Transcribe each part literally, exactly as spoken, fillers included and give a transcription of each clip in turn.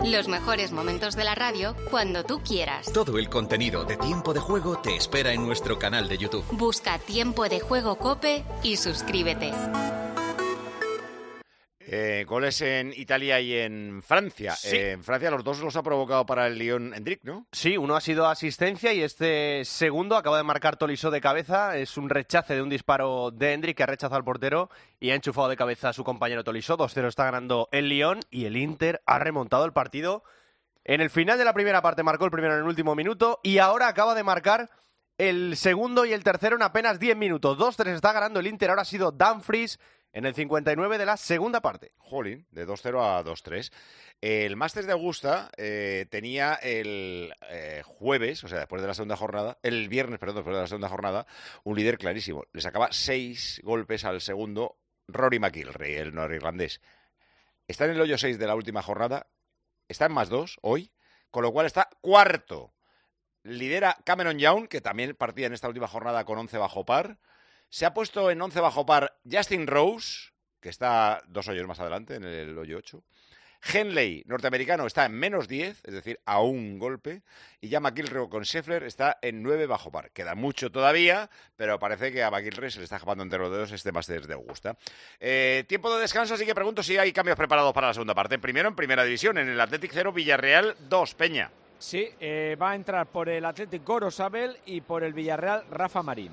Los mejores momentos de la radio cuando tú quieras. Todo el contenido de Tiempo de Juego te espera en nuestro canal de YouTube. Busca Tiempo de Juego COPE y suscríbete. Eh, goles en Italia y en Francia. Sí. Eh, en Francia los dos los ha provocado para el Lyon Hendrik, ¿no? Sí, uno ha sido asistencia y este segundo acaba de marcar Tolisso de cabeza. Es un rechace de un disparo de Hendrik que ha rechazado al portero y ha enchufado de cabeza a su compañero Tolisso. dos cero está ganando el Lyon y el Inter ha remontado el partido. En el final de la primera parte marcó el primero en el último minuto y ahora acaba de marcar el segundo y el tercero en apenas diez minutos. dos tres está ganando el Inter. Ahora ha sido Dumfries en el cincuenta y nueve de la segunda parte. Jolín, de dos cero a dos tres. El Masters de Augusta eh, tenía el eh, jueves, o sea, después de la segunda jornada, el viernes, perdón, después de la segunda jornada, un líder clarísimo. Le sacaba seis golpes al segundo Rory McIlroy, el norirlandés. Está en el hoyo seis de la última jornada, está en más dos hoy, con lo cual está cuarto. Lidera Cameron Young, que también partía en esta última jornada con once bajo par. Se ha puesto en once bajo par Justin Rose, que está dos hoyos más adelante, en el hoyo ocho. Henley, norteamericano, está en menos diez, es decir, a un golpe. Y ya McIlroy con Scheffler está en nueve bajo par. Queda mucho todavía, pero parece que a McIlroy se le está escapando entre los dedos este Masters de Augusta. Eh, tiempo de descanso, así que pregunto si hay cambios preparados para la segunda parte. Primero en primera división, en el Athletic cero, Villarreal dos, Peña. Sí, eh, va a entrar por el Athletic Gorosabel y por el Villarreal Rafa Marín.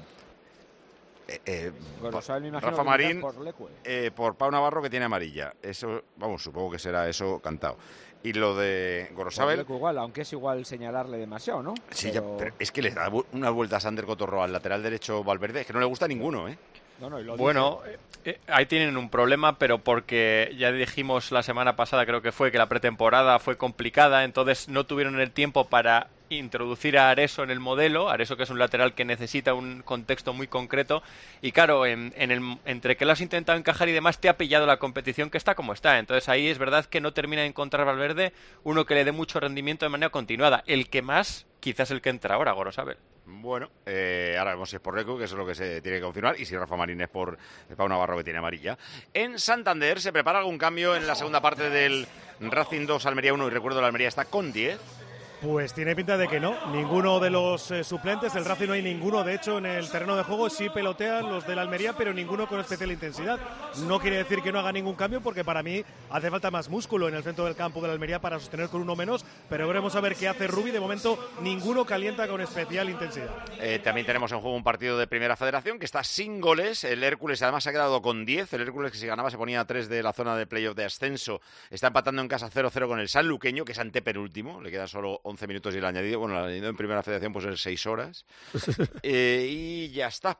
Eh, eh, Gorosabel, me imagino, Rafa que Marín por Leque. eh, por Pau Navarro, que tiene amarilla. Eso, vamos, supongo que será eso cantado. Y lo de Gorosabel... Leque igual, aunque es igual señalarle demasiado, ¿no? Sí, pero... ya, pero es que le da una vuelta a Sander Cotorro al lateral derecho Valverde, es que no le gusta a ninguno, ¿eh? No, no, y lo bueno, eh, ahí tienen un problema, pero porque ya dijimos la semana pasada, creo que fue, que la pretemporada fue complicada, entonces no tuvieron el tiempo para introducir a Areso en el modelo, Areso que es un lateral que necesita un contexto muy concreto, y claro, en, en el, entre que lo has intentado encajar y demás, te ha pillado la competición que está como está, entonces ahí es verdad que no termina de encontrar Valverde uno que le dé mucho rendimiento de manera continuada, el que más, quizás el que entra ahora, Gorosabel. Bueno, eh, ahora vemos si es por Leco, que eso es lo que se tiene que confirmar, y si Rafa Marín es por Pau Navarro, que tiene amarilla. En Santander, ¿se prepara algún cambio en la segunda parte del Racing dos, Almería uno? Y recuerdo, la Almería está con diez. Pues tiene pinta de que no, ninguno de los eh, suplentes, del Racing no hay ninguno, de hecho en el terreno de juego sí pelotean los de la Almería, pero ninguno con especial intensidad. No quiere decir que no haga ningún cambio, porque para mí hace falta más músculo en el centro del campo de la Almería para sostener con uno menos, pero veremos a ver qué hace Rubi. De momento ninguno calienta con especial intensidad. Eh, también tenemos en juego un partido de Primera Federación que está sin goles, el Hércules además se ha quedado con diez, el Hércules que si ganaba se ponía a tres de la zona de playoff de ascenso, está empatando en casa cero cero con el Sanluqueño, que es antepenúltimo, le quedan solo once minutos y el añadido, bueno, el añadido en Primera Federación pues es seis horas. eh, y ya está.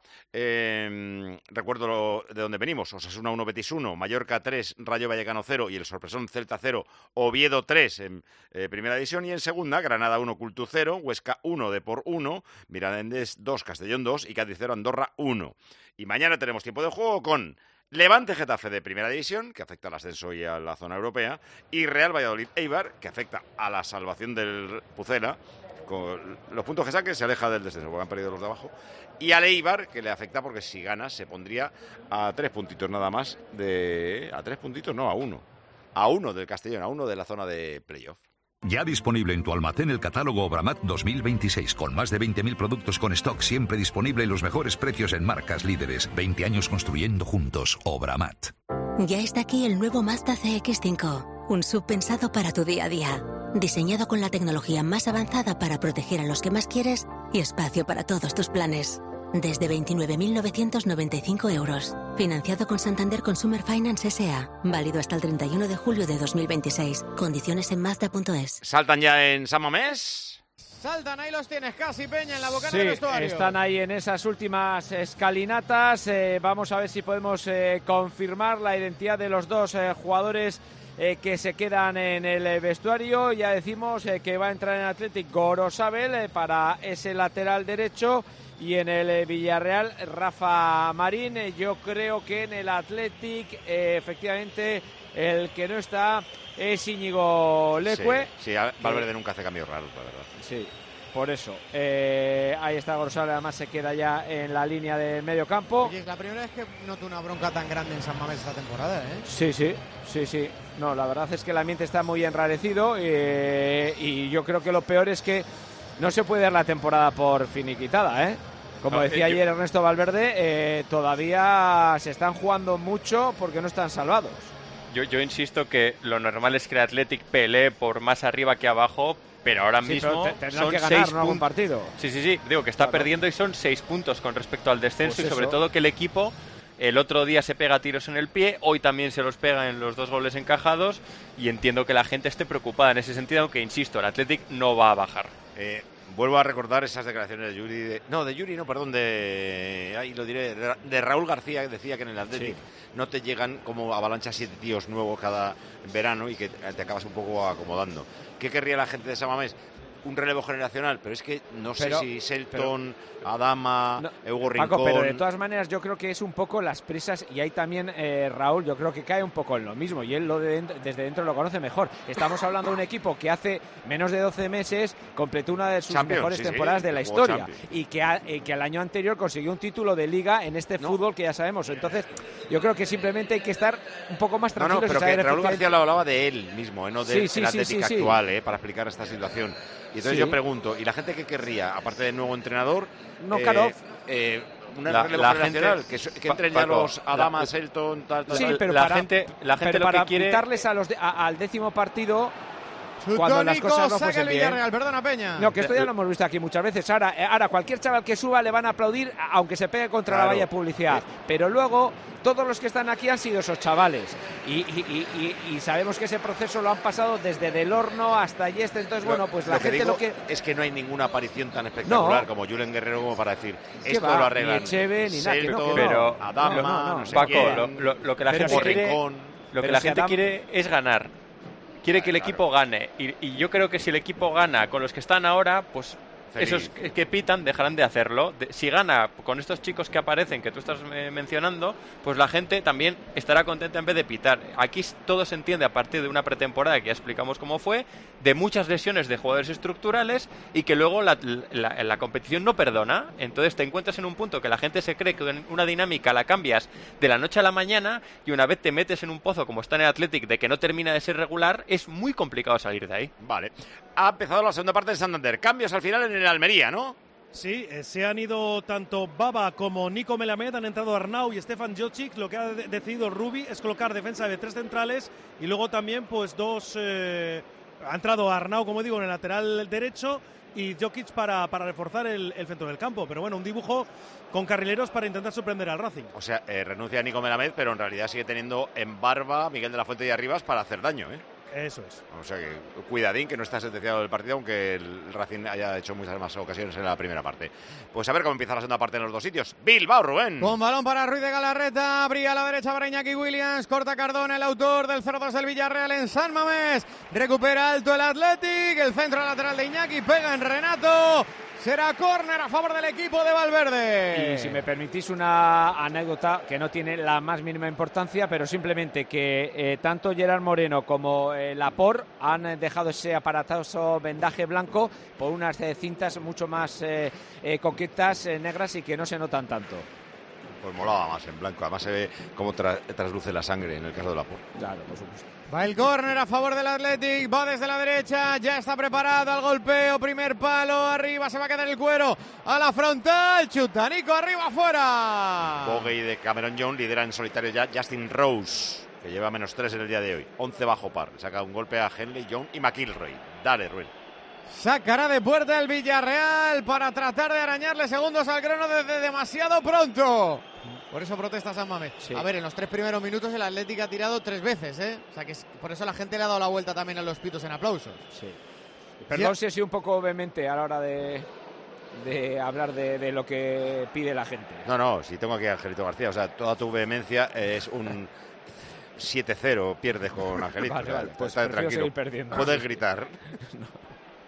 Eh, recuerdo lo, de dónde venimos: Osasuna uno, Betis uno, Mallorca tres, Rayo Vallecano cero y el sorpresón Celta cero, Oviedo tres en eh, Primera División, y en Segunda, Granada uno, Cultu cero, Huesca uno, Depor uno, Mirandés dos, Castellón dos y Cádiz cero, Andorra uno. Y mañana tenemos tiempo de juego con Levante Getafe de Primera División, que afecta al ascenso y a la zona europea, y Real Valladolid Eibar, que afecta a la salvación del Pucela. Con los puntos que saque se aleja del descenso, porque han perdido los de abajo. Y al Eibar, que le afecta porque si gana se pondría a tres puntitos nada más de... A tres puntitos, no, a uno. A uno del Castellón, a uno de la zona de playoff. Ya disponible en tu almacén el catálogo Obramat dos mil veintiséis, con más de veinte mil productos con stock siempre disponible y los mejores precios en marcas líderes. veinte años construyendo juntos. Obramat. Ya está aquí el nuevo Mazda C X cinco, un sub pensado para tu día a día. Diseñado con la tecnología más avanzada para proteger a los que más quieres y espacio para todos tus planes. Desde veintinueve mil novecientos noventa y cinco euros. Financiado con Santander Consumer Finance S A. Válido hasta el treinta y uno de julio de dos mil veintiséis. Condiciones en Mazda punto es. ¿Saltan ya en San Mamés? Saltan, ahí los tienes casi, Peña, en la bocana sí, del vestuario. Están ahí en esas últimas escalinatas. Eh, vamos a ver si podemos eh, confirmar la identidad de los dos eh, jugadores eh, que se quedan en el vestuario. Ya decimos eh, que va a entrar en Athletic Gorosabel eh, para ese lateral derecho. Y en el eh, Villarreal, Rafa Marín. Eh, yo creo que en el Athletic, eh, efectivamente, el que no está es Íñigo Leque. Sí, sí, Valverde nunca hace cambios raros, la verdad. Sí. por eso. Eh, ahí está Grosal, además se queda ya en la línea del medio campo. Oye, es la primera vez que noto una bronca tan grande en San Mamés esta temporada, ¿eh? Sí, sí, sí, sí. No, la verdad es que el ambiente está muy enrarecido eh, y yo creo que lo peor es que no se puede dar la temporada por finiquitada, ¿eh? Como No, decía eh, yo... ayer Ernesto Valverde, eh, todavía se están jugando mucho porque no están salvados. Yo, yo insisto que lo normal es que el Athletic pelee por más arriba que abajo, pero ahora sí, mismo pero son que ganar, seis ¿no? algún puntos. partido. Sí, sí, sí, digo que está claro. perdiendo y son seis puntos con respecto al descenso Pues y sobre eso. todo que el equipo el otro día se pega tiros en el pie, hoy también se los pega en los dos goles encajados y entiendo que la gente esté preocupada en ese sentido, aunque insisto, el Athletic no va a bajar. Eh, vuelvo a recordar esas declaraciones de Yuri, de, no, de Yuri no, perdón, de, ahí lo diré, de, de Raúl García, que decía que en el Athletic sí. no te llegan como avalanchas siete tíos nuevos cada verano y que te acabas un poco acomodando. ¿Qué querría la gente de San Mamés? Un relevo generacional, pero es que no pero, sé si Selton, pero, Adama, no, Hugo Rincón... Paco, pero de todas maneras yo creo que es un poco las prisas y ahí también eh, Raúl yo creo que cae un poco en lo mismo y él lo de dentro, desde dentro lo conoce mejor. Estamos hablando de un equipo que hace menos de doce meses completó una de sus Champions, mejores sí, temporadas sí, de la historia Champions. y que, a, eh, que al año anterior consiguió un título de liga en este no. fútbol que ya sabemos. Entonces yo creo que simplemente hay que estar un poco más tranquilos. No, no, pero y saber que Raúl efectivamente... García lo hablaba de él mismo, ¿eh? No del sí, sí, Atlético sí, sí, actual, sí. ¿eh? Para explicar esta situación. Y entonces sí. yo pregunto, ¿y la gente qué querría, aparte del nuevo entrenador? No, eh, Karov. Eh, una la, relevo la generacional, gente, que, que entren ya Paco, los Adama, la, Selton, tal, tal. Sí, tal. pero la para, gente, la gente pero lo para que quiere... quitarles a los de, a, al décimo partido... Cuando cuando las cosas no saca el fuesen bien. Villarreal, perdona Peña. No, que esto ya lo hemos visto aquí muchas veces. Ahora, ahora cualquier chaval que suba le van a aplaudir, aunque se pegue contra claro. la valla de publicidad. Pero luego, todos los que están aquí han sido esos chavales. Y, y, y, y sabemos que ese proceso lo han pasado desde Del Horno hasta Yeste. Entonces, bueno, pues la lo que gente digo lo que... es que no hay ninguna aparición tan espectacular no. como Julen Guerrero como para decir, esto va? lo arreglan. Ni Echeve, ni nada, que no, que no. Pero, Adama, no, no, no. sé Paco, quién, lo, lo, lo que la pero gente si quiere, Rincón, lo que pero la si gente Adam... quiere es ganar. Quiere que el equipo gane y, y yo creo que si el equipo gana con los que están ahora, pues feliz. Esos que, que pitan dejarán de hacerlo. De, si gana con estos chicos que aparecen, que tú estás eh, mencionando, pues la gente también estará contenta en vez de pitar. Aquí todo se entiende a partir de una pretemporada que ya explicamos cómo fue, de muchas lesiones de jugadores estructurales y que luego la, la, la competición no perdona. Entonces te encuentras en un punto que la gente se cree que una dinámica la cambias de la noche a la mañana y una vez te metes en un pozo como está en el Athletic de que no termina de ser regular, es muy complicado salir de ahí. Vale. Ha empezado la segunda parte de Santander. Cambios al final en el Almería, ¿no? Sí, eh, se han ido tanto Baba como Nico Melamed, han entrado Arnau y Stefan Jocic. Lo que ha de- decidido Rubi es colocar defensa de tres centrales y luego también pues dos... Eh, ha entrado Arnau, como digo, en el lateral derecho y Jokic para, para reforzar el, el centro del campo. Pero bueno, un dibujo con carrileros para intentar sorprender al Racing. O sea, eh, renuncia a Nico Melamed, pero en realidad sigue teniendo en barba a Miguel de la Fuente y Arribas para hacer daño, ¿eh? Eso es. O sea que cuidadín, que no está sentenciado el partido, aunque el Racing haya hecho muchas más ocasiones en la primera parte. Pues a ver cómo empieza la segunda parte en los dos sitios. Bilbao, Rubén. Con balón para Ruiz de Galarreta, abría a la derecha para Iñaki Williams, corta Cardona, el autor del cero dos del Villarreal en San Mamés, recupera alto el Athletic, el centro lateral de Iñaki, pega en Renato, será córner a favor del equipo de Valverde. Y si me permitís una anécdota que no tiene la más mínima importancia, pero simplemente que eh, tanto Gerard Moreno como eh, Laporte han dejado ese aparatoso vendaje blanco por unas eh, cintas mucho más eh, eh, coquetas, eh, negras y que no se notan tanto. Pues molaba más en blanco, además se ve cómo tra trasluce la sangre en el caso de Laporte. Claro, por supuesto. Va el córner a favor del Athletic, va desde la derecha, ya está preparado al golpeo, primer palo, arriba se va a quedar el cuero, a la frontal, Chutanico arriba afuera. Bogey de Cameron Young lidera en solitario ya Justin Rose, que lleva menos tres en el día de hoy, once bajo par, saca un golpe a Henley, Young y McIlroy. Dale, Ruel. Sacará de puerta el Villarreal para tratar de arañarle segundos al grano desde demasiado pronto. Por eso protesta San Mamés. Sí. A ver, en los tres primeros minutos el Atlético ha tirado tres veces, ¿eh? O sea que es, por eso la gente le ha dado la vuelta también a los pitos en aplausos. Sí. Perdón si he sido un poco vehemente a la hora de, de hablar de, de lo que pide la gente. No, no, si tengo aquí a Angelito García, o sea, toda tu vehemencia es un siete cero, pierdes con Angelito. Vale, o sea, vale, pues está prefiero tranquilo. seguir perdiendo. Puedes gritar.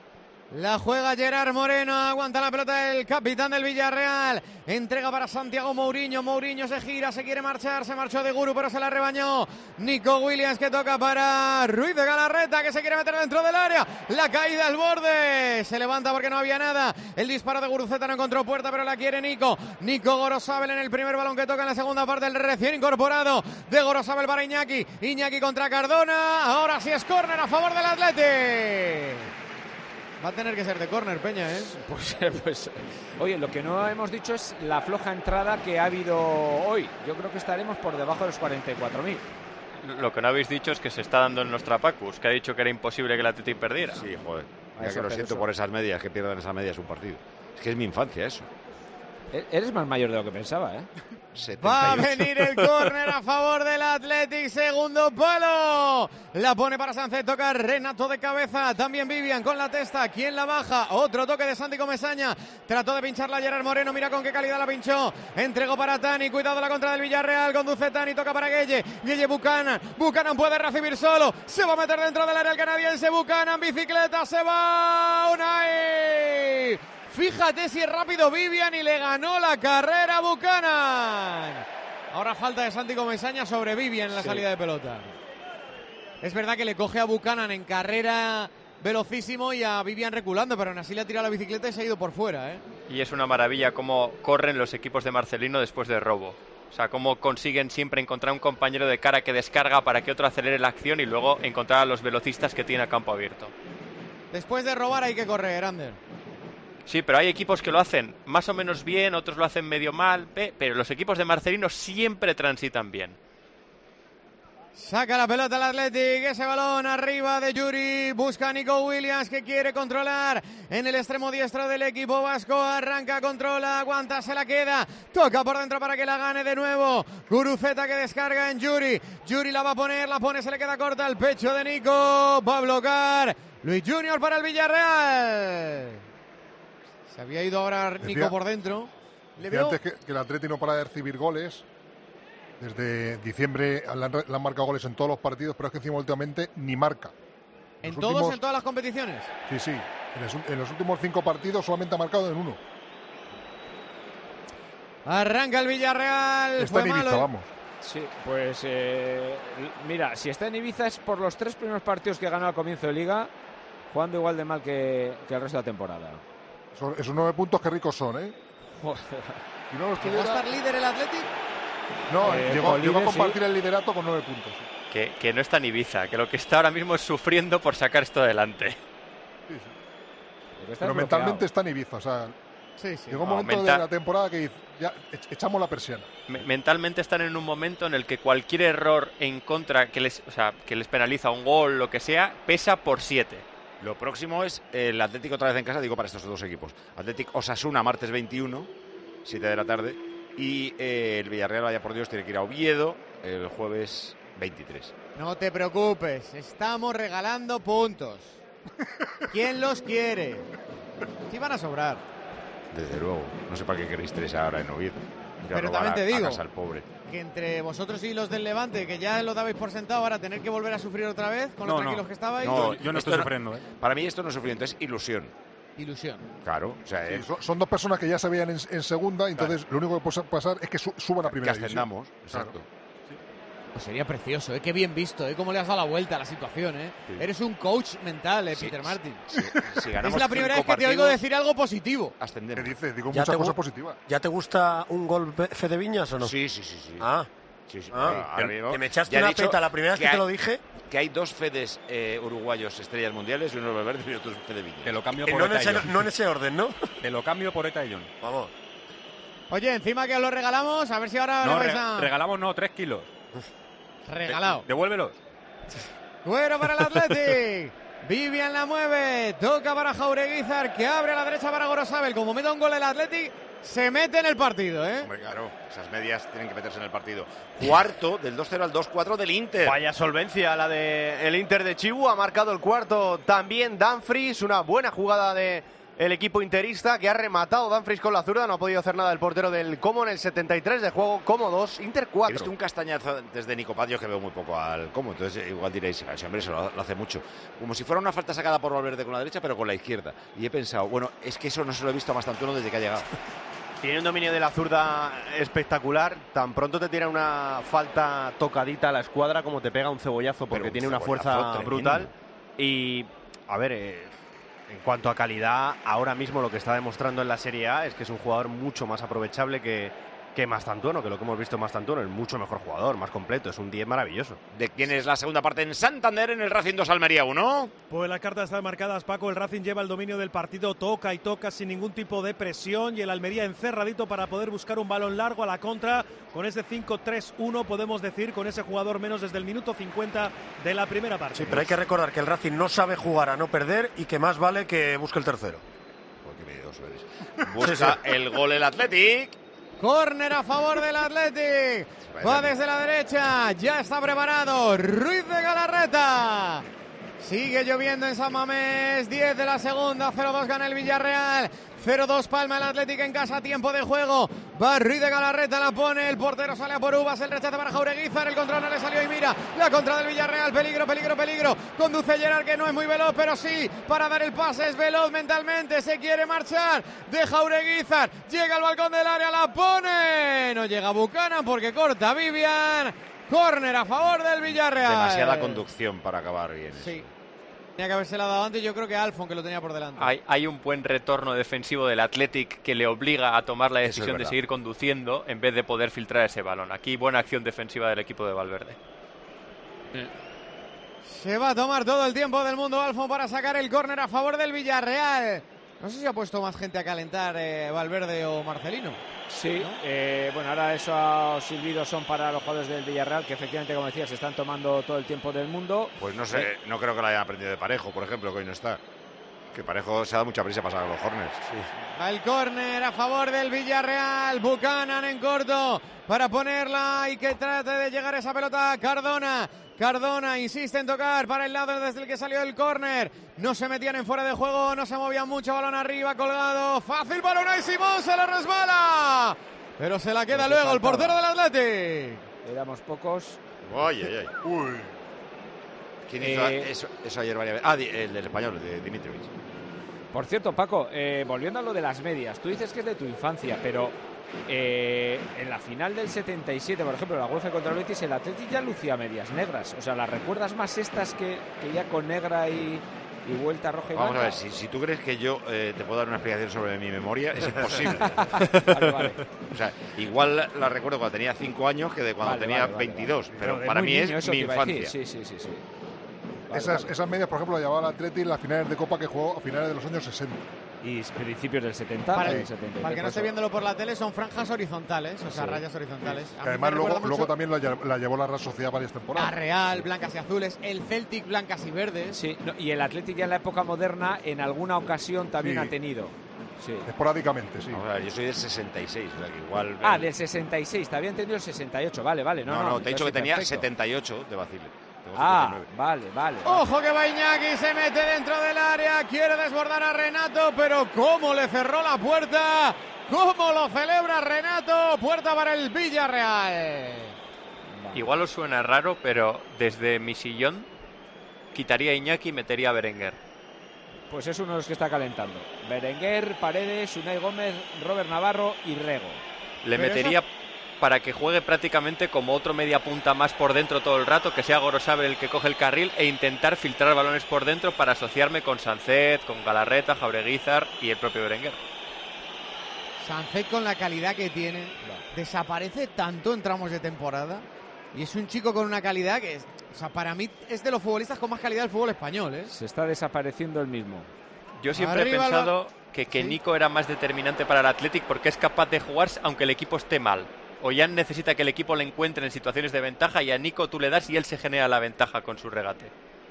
La juega Gerard Moreno, aguanta la pelota el capitán del Villarreal, entrega para Santiago Mourinho, Mourinho se gira, se quiere marchar, se marchó de Guru pero se la rebañó Nico Williams, que toca para Ruiz de Galarreta, que se quiere meter dentro del área, la caída al borde, se levanta porque no había nada, el disparo de Guruceta no encontró puerta pero la quiere Nico, Nico Gorosabel en el primer balón que toca en la segunda parte, el recién incorporado de Gorosabel para Iñaki, Iñaki contra Cardona, ahora sí es córner a favor del Athletic. Va a tener que ser de córner, Peña, ¿eh? Pues, pues, oye, lo que no hemos dicho es la floja entrada que ha habido hoy. Yo creo que estaremos por debajo de los cuarenta y cuatro mil. Lo que no habéis dicho es que se está dando en Nostrapacus, que ha dicho que era imposible que el Athletic perdiera. Sí, joder. Ya que lo siento eso. Por esas medias, que pierdan esas medias un partido. Es que es mi infancia eso. Eres más mayor de lo que pensaba, ¿eh? setenta y ocho. Va a venir el córner a favor del Athletic, segundo palo. La pone para Sánchez, toca Renato de cabeza, también Vivian con la testa. ¿Quién la baja? Otro toque de Santi Comesaña. Trató de pincharla Gerard Moreno, mira con qué calidad la pinchó. Entregó para Tani, cuidado la contra del Villarreal, conduce Tani, toca para Gueye. Gueye Buchanan, Buchanan puede recibir solo. Se va a meter dentro del área el canadiense, Buchanan, bicicleta, se va Unai. Fíjate si es rápido Vivian y le ganó la carrera a Buchanan. Ahora falta de Santi Comesaña sobre Vivian en la sí. salida de pelota. Es verdad que le coge a Buchanan en carrera velocísimo y a Vivian reculando, pero aún así le ha tirado la bicicleta y se ha ido por fuera, ¿eh? Y es una maravilla cómo corren los equipos de Marcelino después de robo. O sea, cómo consiguen siempre encontrar un compañero de cara que descarga para que otro acelere la acción y luego encontrar a los velocistas que tiene a campo abierto. Después de robar hay que correr, Ander. Sí, pero hay equipos que lo hacen más o menos bien, otros lo hacen medio mal, pero los equipos de Marcelino siempre transitan bien. Saca la pelota el Athletic, ese balón arriba de Yuri, busca a Nico Williams que quiere controlar en el extremo diestro del equipo vasco, arranca, controla, aguanta, se la queda, toca por dentro para que la gane de nuevo, Guruceta que descarga en Yuri, Yuri la va a poner, la pone, se le queda corta al pecho de Nico, va a bloquear Luis Junior para el Villarreal. Se había ido ahora Nico decía, por dentro. Le veo antes que, que el Atleti no para de recibir goles. Desde diciembre le han, le han marcado goles en todos los partidos, pero es que encima últimamente ni marca. ¿En los todos, últimos, en todas las competiciones? Sí, sí. En, el, en los últimos cinco partidos solamente ha marcado en uno. Arranca el Villarreal. Está fue en Ibiza, malo. vamos. Sí, pues eh, mira, si está en Ibiza es por los tres primeros partidos que ganó al comienzo de Liga, jugando igual de mal que, que el resto de la temporada. Son, esos nueve puntos que ricos son, ¿eh? ¿Y no los ¿Llegó a estar líder el Athletic? No, eh, llegó, líder, llegó a compartir sí. el liderato con nueve puntos. Que, que no está en Ibiza, que lo que está ahora mismo es sufriendo por sacar esto adelante. Sí, sí. Pero mentalmente está en Ibiza, o sea, sí, sí. llegó un no, momento mental... de la temporada que ya echamos la persiana. Me, mentalmente están en un momento en el que cualquier error en contra que les, o sea, que les penaliza un gol, lo que sea, pesa por siete. Lo próximo es el Atlético otra vez en casa, digo para estos dos equipos. Atlético Osasuna, martes veintiuno, siete de la tarde. Y eh, el Villarreal, vaya por Dios, tiene que ir a Oviedo el jueves veintitrés. No te preocupes, estamos regalando puntos. ¿Quién los quiere? Sí van a sobrar. Desde luego. No sé para qué queréis tres ahora en Oviedo. Pero también te digo a casa al pobre. Que entre vosotros y los del Levante, que ya lo dabais por sentado, ahora tener que volver a sufrir otra vez con no, los tranquilos no. que estabais. No, yo no estoy no, sufriendo. ¿eh? Para mí esto no es sufrimiento, es ilusión. Ilusión. Claro. O sea, sí, es... son, son dos personas que ya se veían en, en segunda, entonces claro. Lo único que puede pasar es que su, suban a primera que ascendamos, división. Exacto. Claro. Pues sería precioso, ¿eh? Qué bien visto, ¿eh? Cómo le has dado la vuelta a la situación, ¿eh? Sí. Eres un coach mental, ¿eh, sí, Peter Martin? Sí, sí. Si es la primera vez que te oigo decir algo positivo. Ascendemos. ¿Qué dices? Digo muchas cosas positivas. ¿Ya te gusta un gol Fede Viñas o no? Sí, sí, sí. sí. Ah. Sí, sí. Ah, ahora que, mismo, que me echaste una peta la primera vez que, que hay, te lo dije. Que hay dos Fedes eh, uruguayos estrellas mundiales y uno Valverde y otro Fede Viñas. Te lo cambio por eh, no, Eta en ese, no en ese orden, ¿no? Te lo cambio por Eta y John. Vamos. Oye, encima que os lo regalamos, a ver si ahora no, le vais re a... regalamos no, tres kilos. Regalado. De, devuélvelos. Bueno para el Athletic. Vivian la mueve, toca para Jaureguizar, que abre a la derecha para Gorosabel. Como meta un gol el Athletic, se mete en el partido, ¿eh? Hombre, claro, esas medias tienen que meterse en el partido. Cuarto, del dos cero al dos cuatro del Inter. Vaya solvencia la del Inter de Chibu, ha marcado el cuarto también Dumfries, una buena jugada de el equipo interista, que ha rematado Dumfries con la zurda. No ha podido hacer nada el portero del Como en el setenta y tres de juego. Como dos, Inter cuatro. He visto un castañazo desde Nico Paz, yo que veo muy poco al Como, entonces igual diréis, ese hombre se lo, lo hace mucho. Como si fuera una falta sacada por Valverde con la derecha, pero con la izquierda. Y he pensado, bueno, es que eso no se lo he visto a Mastantuono desde que ha llegado. Tiene un dominio de la zurda espectacular. Tan pronto te tira una falta tocadita a la escuadra como te pega un cebollazo, porque un tiene una fuerza cebollazo brutal. Y, a ver, eh, en cuanto a calidad, ahora mismo lo que está demostrando en la Serie A es que es un jugador mucho más aprovechable que, que Mastantuono, que lo que hemos visto en Mastantuono es mucho mejor jugador, más completo, es un diez maravilloso. ¿De quién es la segunda parte en Santander en el Racing dos Almería uno? Pues las cartas están marcadas, Paco. El Racing lleva el dominio del partido, toca y toca sin ningún tipo de presión, y el Almería encerradito para poder buscar un balón largo a la contra con ese cinco tres uno, podemos decir, con ese jugador menos desde el minuto cincuenta de la primera parte. Sí, pero hay que recordar que el Racing no sabe jugar a no perder y que más vale que busque el tercero. Busca el gol el Athletic. Córner a favor del Athletic. Va desde la derecha. Ya está preparado Ruiz de Galarreta. Sigue lloviendo en San Mamés. diez de la segunda. cero dos gana el Villarreal. cero dos palma el Athletic en casa. Tiempo de juego. Va Ruiz de Galarreta. La pone. El portero sale a por Uvas. El rechace para Jaureguizar. El control no le salió y mira. La contra del Villarreal. Peligro, peligro, peligro. Conduce Gerard, que no es muy veloz, pero sí. Para dar el pase es veloz mentalmente. Se quiere marchar. De Jaureguizar. Llega al balcón del área. La pone. No llega Buchanan porque corta Vivian. Córner a favor del Villarreal. Demasiada conducción para acabar bien. Sí. Tenía que haberse la dado antes, yo creo que Alfon, que lo tenía por delante. Hay, hay un buen retorno defensivo del Athletic que le obliga a tomar la decisión de seguir conduciendo en vez de poder filtrar ese balón. Aquí buena acción defensiva del equipo de Valverde. Se va a tomar todo el tiempo del mundo Alfon para sacar el córner a favor del Villarreal. No sé si ha puesto más gente a calentar eh, Valverde o Marcelino. Sí, ¿no? eh, bueno, ahora esos silbidos son para los jugadores del Villarreal, que efectivamente, como decías, se están tomando todo el tiempo del mundo. Pues no sé, eh. no creo que lo hayan aprendido de Parejo, por ejemplo, que hoy no está. Que Parejo se ha dado mucha prisa para sacar los corners. Sí. Va el córner a favor del Villarreal. Buchanan en corto para ponerla y que trate de llegar esa pelota Cardona. Cardona insiste en tocar para el lado desde el que salió el córner. No se metían en fuera de juego, no se movían mucho. Balón arriba, colgado. Fácil balón ahí, Simón, se le resbala. Pero se la queda luego el portero del Athletic. Éramos pocos. Uy, ay, ay. Uy. ¿Quién hizo eh, eso, eso ayer varias veces? Ah, el del español, de Dimitrovic. Por cierto, Paco, eh, volviendo a lo de las medias, tú dices que es de tu infancia, pero eh, en la final del setenta y siete, por ejemplo, la UEFA contra el Betis, el Athletic ya lucía medias negras. O sea, ¿las recuerdas más estas que, que ya con negra y, y vuelta roja y Vamos blanca? a ver, si, si tú crees que yo eh, te puedo dar una explicación sobre mi memoria, es imposible. Vale, vale. O sea, igual la, la recuerdo cuando tenía cinco años que de cuando vale, tenía vale, vale, veintidós, vale. pero, pero para mí niño, es mi infancia. Sí, sí, sí, sí. Vale, esas, vale. esas medias, por ejemplo, la llevaba el Atleti en las finales de Copa que jugó a finales de los años sesenta. Y principios del setenta. Para el, del setenta, para el que no esté viéndolo por la tele, son franjas horizontales, o sea, sí. rayas horizontales. Que además luego, luego también la, la llevó la Real Sociedad varias temporadas. La Real, blancas y azules, el Celtic, blancas y verdes. Sí, no, y el Athletic ya en la época moderna, en alguna ocasión también sí. ha tenido. Sí. Esporádicamente, sí. Vamos a ver, yo soy del sesenta y seis, o sea que igual... Ah, del sesenta y seis, te había entendido el sesenta y ocho, vale, vale. No, no, no, no te he dicho que tenía perfecto. setenta y ocho de Basile. Ah, vale, vale. Ojo que va Iñaki, se mete dentro del área, quiere desbordar a Renato, pero cómo le cerró la puerta, cómo lo celebra Renato, puerta para el Villarreal. Igual os suena raro, pero desde mi sillón quitaría a Iñaki y metería a Berenguer. Pues es uno de los que está calentando. Berenguer, Paredes, Unai Gómez, Robert Navarro y Rego. Le pero metería... Esa... para que juegue prácticamente como otro media punta más por dentro todo el rato, que sea Gorosabel el que coge el carril e intentar filtrar balones por dentro para asociarme con Sancet, con Galarreta, Jaureguizar y el propio Berenguer. Sancet, con la calidad que tiene, desaparece tanto en tramos de temporada y es un chico con una calidad que es, o sea, para mí es de los futbolistas con más calidad del fútbol español, ¿eh? Se está desapareciendo el mismo. Yo siempre Arriba he pensado lo... que, que ¿Sí? Nico era más determinante para el Athletic porque es capaz de jugar aunque el equipo esté mal. Ollán necesita que el equipo le encuentre en situaciones de ventaja y a Nico tú le das y él se genera la ventaja con su regate.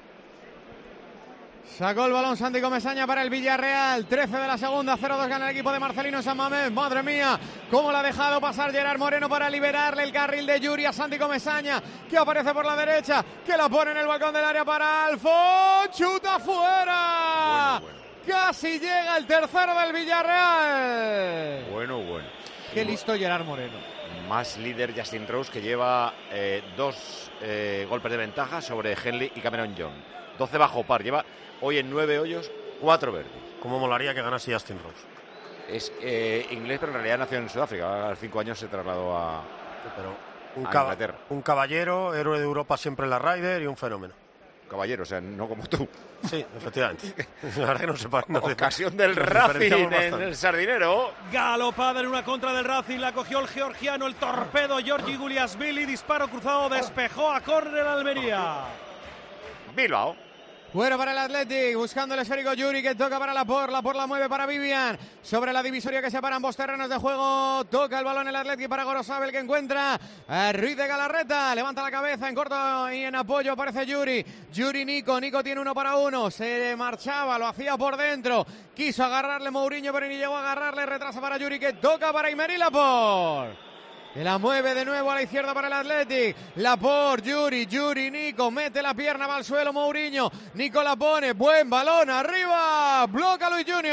Sacó el balón Santi Comesaña para el Villarreal. trece de la segunda, cero dos gana el equipo de Marcelino San Mamés. Madre mía, cómo la ha dejado pasar Gerard Moreno para liberarle el carril de Yuri a Santi Comesaña, que aparece por la derecha, que la pone en el balcón del área para Alfon. ¡Chuta fuera! Bueno, bueno. casi llega el tercero del Villarreal. Bueno, bueno. Qué listo Gerard Moreno. Más líder Justin Rose, que lleva eh, dos eh, golpes de ventaja sobre Henley y Cameron John. doce bajo par. Lleva hoy en nueve hoyos, cuatro verdes. ¿Cómo molaría que ganase Justin Rose? Es eh, inglés, pero en realidad nació en Sudáfrica. A los cinco años se trasladó a, pero un, a cab Inglaterra. Un caballero, héroe de Europa siempre en la Ryder y un fenómeno. Caballero, o sea, no como tú. Sí, efectivamente. La verdad que no sepa. No Ocasión del Racing en el Sardinero. Galopada en una contra del Racing, la cogió el georgiano, el torpedo Georgi Guliasvili, disparo cruzado, despejó a córner el Almería. Bilbao. Bueno para el Athletic, buscando el esférico Yuri, que toca para Laporte, Laporte la mueve para Vivian, sobre la divisoria que separa ambos terrenos de juego, toca el balón el Athletic para Gorosabel, que encuentra a Ruiz de Galarreta, levanta la cabeza en corto y en apoyo aparece Yuri, Yuri Nico, Nico tiene uno para uno, se marchaba, lo hacía por dentro, quiso agarrarle Mourinho pero ni llegó a agarrarle, retrasa para Yuri, que toca para Imerí Laporte. Que la mueve de nuevo a la izquierda para el Athletic. Laporte, Yuri, Yuri, Nico. Mete la pierna, va al suelo Mourinho. Nico la pone. Buen balón arriba. Bloca Luis Junior.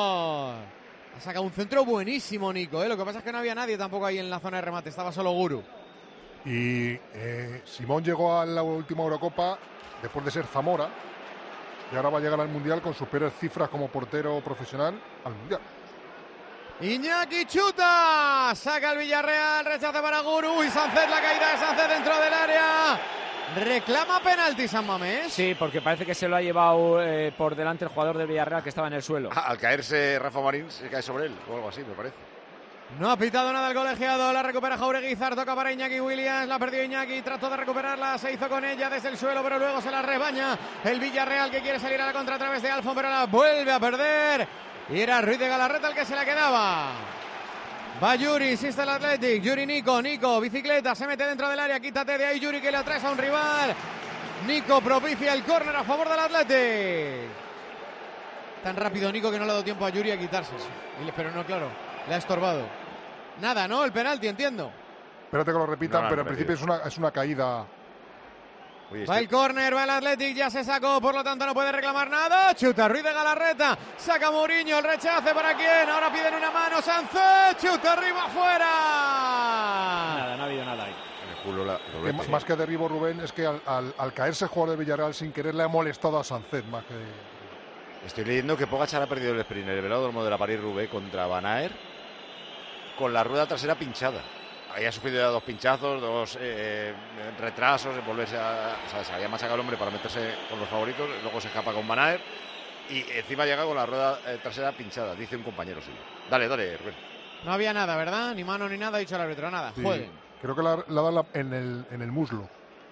Ha sacado un centro buenísimo Nico. ¿eh? Lo que pasa es que no había nadie tampoco ahí en la zona de remate. Estaba solo Guru. Y eh, Simón llegó a la última Eurocopa después de ser Zamora. Y ahora va a llegar al Mundial con sus peores cifras como portero profesional al Mundial. Iñaki chuta, saca el Villarreal, rechace para Guru y Sánchez, la caída de Sánchez dentro del área. Reclama penalti San Mamés. Sí, porque parece que se lo ha llevado eh, por delante el jugador del Villarreal que estaba en el suelo. Ah, al caerse Rafa Marín se cae sobre él o algo así, me parece. No ha pitado nada el colegiado, la recupera Jaureguizar, toca para Iñaki Williams, la perdió Iñaki, trató de recuperarla, se hizo con ella desde el suelo, pero luego se la rebaña el Villarreal, que quiere salir a la contra a través de Alfon, pero la vuelve a perder. Y era Ruiz de Galarreta el que se la quedaba. Va Yuri, insiste el Athletic. Yuri Nico, Nico, bicicleta, se mete dentro del área. Quítate de ahí, Yuri, que le atrae a un rival. Nico propicia el córner a favor del Athletic. Tan rápido Nico que no le ha dado tiempo a Yuri a quitarse. Pero no, claro, le ha estorbado. Nada, ¿no? El penalti, entiendo. Espérate que lo repitan, no, pero en principio es una, es una caída. Oye, va este... el córner, va el Athletic, ya se sacó, por lo tanto no puede reclamar nada. Chuta Ruiz de Galarreta, saca Mourinho, el rechace para quién, ahora piden una mano, Sánchez, chuta arriba, afuera. Nada, no ha habido nada ahí. Culo la, que más, más que derribo Rubén, es que al, al, al caerse el jugador de Villarreal sin querer le ha molestado a Sánchez más que... Estoy leyendo que Pogačar ha perdido el sprint, el velódromo de la París-Roubaix contra Van Aert con la rueda trasera pinchada. Había sufrido ya dos pinchazos, dos eh, retrasos, de volverse a, o sea, se había machacado el hombre para meterse con los favoritos, luego se escapa con Van Aert y encima llega con la rueda eh, trasera pinchada, dice un compañero suyo. Dale, dale, Rubén. No había nada, ¿verdad? Ni mano ni nada, ha dicho el árbitro, nada. Sí, jueguen. Creo que la ha dado en el, en el muslo.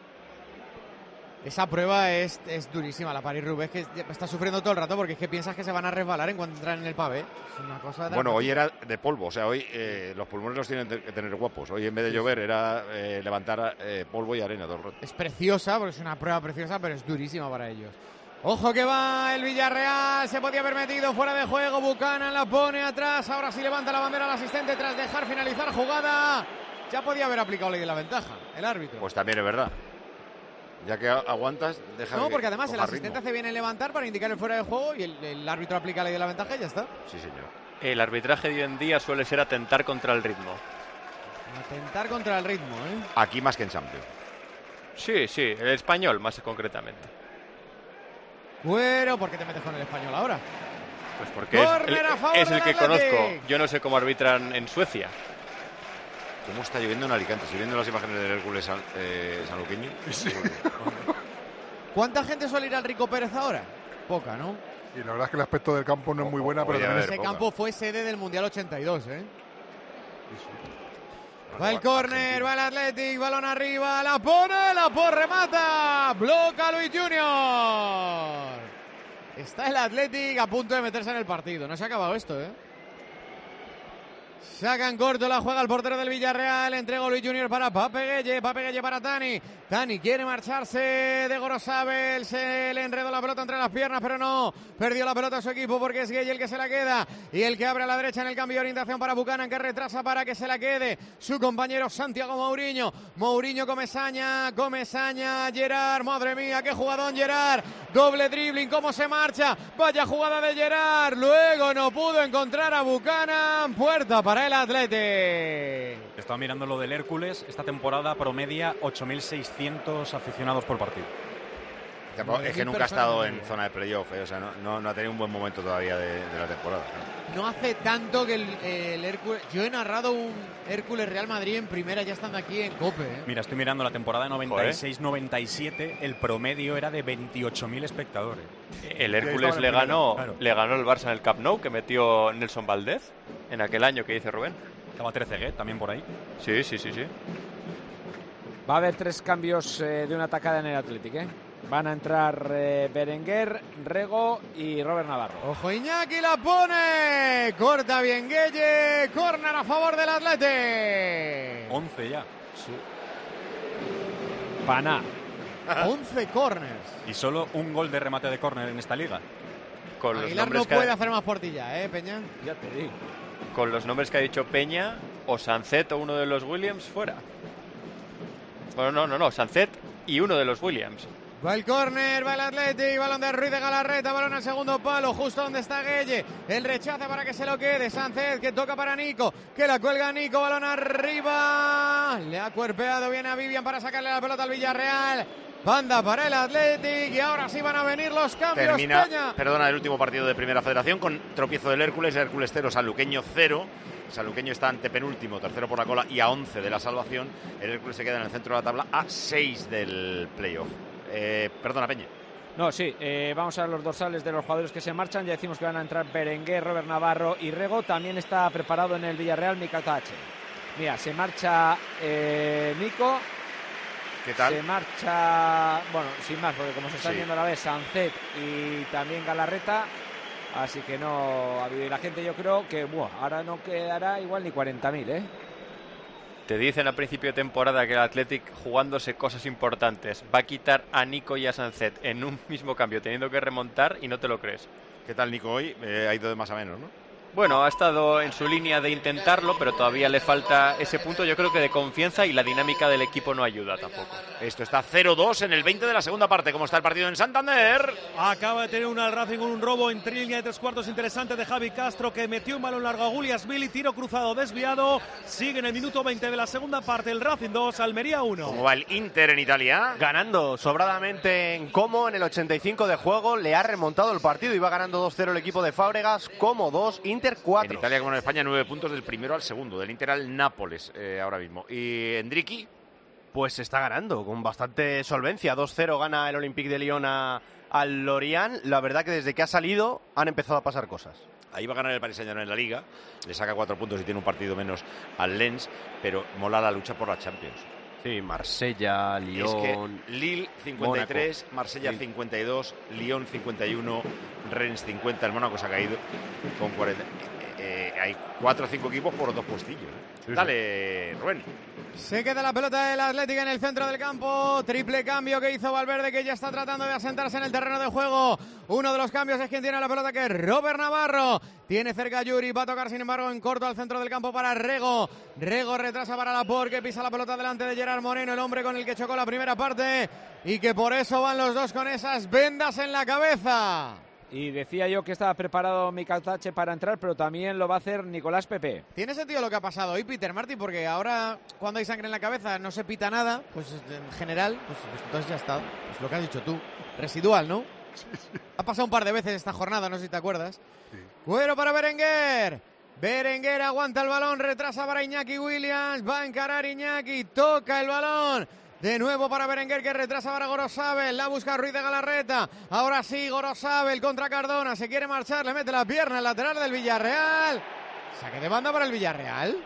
Esa prueba es, es durísima, la París-Roubaix, que está sufriendo todo el rato porque es que piensas que se van a resbalar en cuanto entran en el pavé. Es una cosa bueno, hoy era de polvo, o sea, hoy eh, los pulmones los tienen que tener guapos. Hoy en vez de llover era eh, levantar eh, polvo y arena todo el rato. Es preciosa, porque es una prueba preciosa, pero es durísima para ellos. Ojo que va el Villarreal, se podía haber metido fuera de juego, Buchanan la pone atrás, ahora sí levanta la bandera al asistente tras dejar finalizar jugada. Ya podía haber aplicado ley de la ventaja, el árbitro. Pues también es verdad. Ya que aguantas, deja No, que porque además el asistente ritmo. hace bien en levantar para indicar el fuera de juego y el, el árbitro aplica la ley de la ventaja y ya está. Sí, señor. El arbitraje de hoy en día suele ser atentar contra el ritmo. Atentar contra el ritmo, ¿eh? Aquí más que en Champions. Sí, sí, el español más concretamente. Bueno, ¿por qué te metes con el español ahora? Pues porque es el, es el que conozco. Yo no sé cómo arbitran en Suecia. ¿Cómo está lloviendo en Alicante? Estoy viendo las imágenes del Hércules San, eh, sanluqueño. Sí. ¿Cuánta gente suele ir al Rico Pérez ahora? Poca, ¿no? Y la verdad es que el aspecto del campo no es muy buena, pero también ese es campo fue sede del Mundial ochenta y dos, ¿eh? Sí, sí. Va el córner, va el Athletic, balón arriba, la pone, la por remata, bloca Luis Junior. Está el Athletic a punto de meterse en el partido, no se ha acabado esto, ¿eh? Sacan corto, la juega el portero del Villarreal. Entrega Luis Junior para Pape Gueye. Pape Gueye para Tani. Tani quiere marcharse de Gorosabel. Se le enredó la pelota entre las piernas, pero no. Perdió la pelota a su equipo porque es Gueye el que se la queda. Y el que abre a la derecha en el cambio de orientación para Buchanan, que retrasa para que se la quede su compañero Santiago Mourinho. Mourinho, Comesaña, Comesaña, Gerard. Madre mía, qué jugadón Gerard. Doble dribbling, cómo se marcha. Vaya jugada de Gerard. Luego no pudo encontrar a Buchanan. Puerta para el Athletic. Estaba mirando lo del Hércules. Esta temporada promedia ocho mil seiscientos aficionados por partido. Es que nunca ha estado en zona de playoff, ¿eh? O sea, no, no, no ha tenido un buen momento todavía de, de la temporada. No hace tanto que el, el Hércules... Yo he narrado un Hércules Real Madrid en primera ya estando aquí en COPE, ¿eh? Mira, estoy mirando la temporada noventa y seis noventa y siete, el promedio era de veintiocho mil espectadores. El Hércules le ganó, claro. le ganó el Barça en el Camp Nou, que metió Nelson Valdez en aquel año que dice Rubén. Estaba Trezeguet también por ahí. Sí, sí, sí, sí. Va a haber tres cambios eh, de una atacada en el Athletic, ¿eh? Van a entrar eh, Berenguer, Rego y Robert Navarro. Ojo, Iñaki la pone. Corta bien Gueye. Córner a favor del Athletic. once ya. Sí. Paná. once corners. Y solo un gol de remate de córner en esta liga. Con los Aguilar no que puede ha... hacer más por ti ya, ¿eh, Peña? Ya te digo. Con los nombres que ha dicho Peña, o Sancet o uno de los Williams, fuera. Bueno, no, no, no, Sancet y uno de los Williams. Va el córner, va el Athletic, balón de Ruiz de Galarreta, balón al segundo palo, justo donde está Gueye. El rechace para que se lo quede. Sánchez, que toca para Nico, que la cuelga Nico, balón arriba. Le ha cuerpeado bien a Vivian para sacarle la pelota al Villarreal. Banda para el Athletic y ahora sí van a venir los cambios. Termina, Peña. perdona, el último partido de Primera Federación con tropiezo del Hércules, Hércules cero, Sanluqueño cero. Sanluqueño está ante penúltimo, tercero por la cola y a once de la salvación. El Hércules se queda en el centro de la tabla a seis del playoff. Eh, perdona, Peña. No, sí, eh, vamos a ver los dorsales de los jugadores que se marchan. Ya decimos que van a entrar Berenguer, Robert Navarro y Rego. También está preparado en el Villarreal Mika Tache. Mira, se marcha eh, Nico. ¿Qué tal? Se marcha, bueno, sin más, porque como se está sí. viendo a la vez, Sancet y también Galarreta. Así que no, la gente yo creo que buah, ahora no quedará igual ni cuarenta mil, ¿eh? Te dicen a principio de temporada que el Athletic, jugándose cosas importantes, va a quitar a Nico y a Sancet en un mismo cambio, teniendo que remontar, y no te lo crees. ¿Qué tal Nico hoy? Eh, ha ido de más a menos, ¿no? Bueno, ha estado en su línea de intentarlo, pero todavía le falta ese punto, yo creo que de confianza, y la dinámica del equipo no ayuda tampoco. Esto está cero dos en el veinte de la segunda parte. ¿Cómo está el partido en Santander? Acaba de tener un al Racing con un robo en línea de tres cuartos interesante de Javi Castro, que metió un balón largo a Guliasvili, tiro cruzado desviado. Sigue en el minuto veinte de la segunda parte el Racing dos, Almería uno. ¿Cómo va el Inter en Italia? Ganando sobradamente en Como en el ochenta y cinco de juego. Le ha remontado el partido y va ganando dos cero el equipo de Fábregas. Como dos, Inter cuatro. En Italia como en España, nueve puntos del primero al segundo, del Inter al Nápoles eh, ahora mismo. ¿Y Endricky? Pues está ganando con bastante solvencia. dos cero gana el Olympique de Lyon a, al Lorient. La verdad que desde que ha salido han empezado a pasar cosas. Ahí va a ganar el Paris Saint-Germain en la Liga. Le saca cuatro puntos y tiene un partido menos al Lens, pero mola la lucha por la Champions. Sí, Marsella, Lyon... Es que Lille cincuenta y tres, Mónaco. Marsella Lille. cincuenta y dos, Lyon cincuenta y uno, Rennes cincuenta, el Mónaco se ha caído con cuarenta. Eh, hay cuatro o cinco equipos por dos puestillos. ¿eh? Sí, Dale, sí. Rubén. Se queda la pelota del Atlético en el centro del campo. Triple cambio que hizo Valverde, que ya está tratando de asentarse en el terreno de juego. Uno de los cambios es quien tiene la pelota, que es Robert Navarro. Tiene cerca a Yuri, va a tocar sin embargo en corto al centro del campo para Rego. Rego retrasa para Laporte, que pisa la pelota delante de Gerard Moreno, el hombre con el que chocó la primera parte. Y que por eso van los dos con esas vendas en la cabeza. Y decía yo que estaba preparado Mika Tache para entrar, pero también lo va a hacer Nicolás Pepe. Tiene sentido lo que ha pasado hoy, Peter Martin, porque ahora cuando hay sangre en la cabeza no se pita nada, pues en general, pues, pues entonces ya está. Pues lo que has dicho tú, residual, ¿no? Sí, sí. Ha pasado un par de veces esta jornada, no sé si te acuerdas. Sí. Cuero para Berenguer. Berenguer aguanta el balón, retrasa para Iñaki Williams, va a encarar Iñaki, toca el balón. De nuevo para Berenguer, que retrasa para Gorosabel. La busca Ruiz de Galarreta. Ahora sí, Gorosabel contra Cardona. Se quiere marchar, le mete la pierna al lateral del Villarreal. Saque de banda para el Villarreal.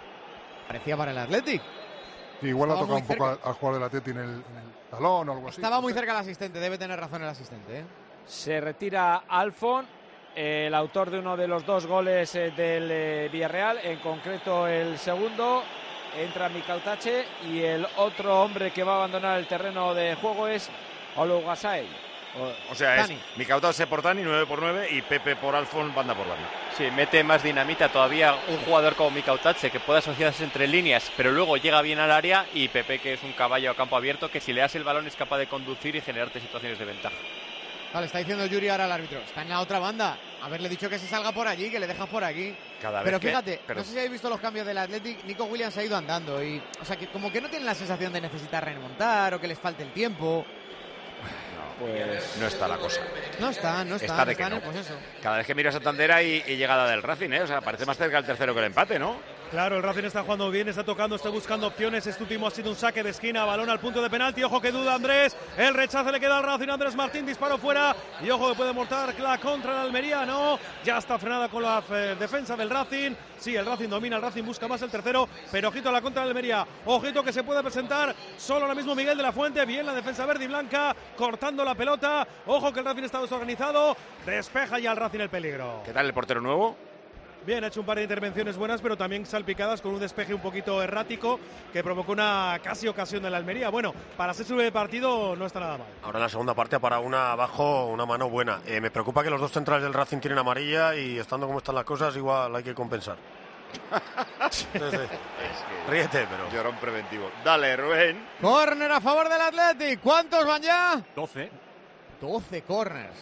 Parecía para el Athletic. Sí, igual ha Estaba tocado muy un poco cerca. al jugador del Atleti en el, en el talón o algo así. Estaba muy cerca el asistente, debe tener razón el asistente, ¿eh? Se retira Alfon el autor de uno de los dos goles eh, del eh, Villarreal, en concreto el segundo. Entra Mikautache y el otro hombre que va a abandonar el terreno de juego es Olugasai. O, o sea, Tani. Es Mikautache por Tani, nueve por nueve, y Pepe por Alfon, banda por banda. Sí, mete más dinamita todavía un jugador como Mikautache, que puede asociarse entre líneas, pero luego llega bien al área, y Pepe, que es un caballo a campo abierto, que si le das el balón es capaz de conducir y generarte situaciones de ventaja. Vale, está diciendo Yuri ahora al árbitro. Está en la otra banda. Haberle dicho que se salga por allí, que le dejas por aquí. Cada pero vez fíjate, que, pero... no sé si habéis visto los cambios del Athletic. Nico Williams ha ido andando y, o sea, que como que no tienen la sensación de necesitar remontar o que les falte el tiempo. No, pues no está la cosa. No está, no está. Está de no que está, no. Pues eso. Cada vez que miro a Santander hay y llegada del Racing, ¿eh? O sea, parece más cerca el tercero que el empate, ¿no? Claro, el Racing está jugando bien, está tocando, está buscando opciones. Este último ha sido un saque de esquina, balón al punto de penalti. Ojo que duda Andrés, el rechazo le queda al Racing. Andrés Martín, disparo fuera. Y ojo que puede mortar la contra el Almería, no. Ya está frenada con la eh, defensa del Racing. Sí, el Racing domina, el Racing busca más el tercero. Pero ojito a la contra del Almería. Ojito que se puede presentar solo ahora mismo Miguel de la Fuente. Bien la defensa verde y blanca, cortando la pelota. Ojo que el Racing está desorganizado. Despeja ya el Racing el peligro. ¿Qué tal el portero nuevo? Bien, ha hecho un par de intervenciones buenas, pero también salpicadas con un despeje un poquito errático que provocó una casi ocasión de la Almería. Bueno, para ser sube de partido no está nada mal. Ahora en la segunda parte para una abajo, una mano buena. Eh, me preocupa que los dos centrales del Racing tienen amarilla y estando como están las cosas igual hay que compensar. sí, sí. Es que ríete, pero... Llorón preventivo. Dale, Rubén. Córner a favor del Athletic. ¿Cuántos van ya? doce. doce corners.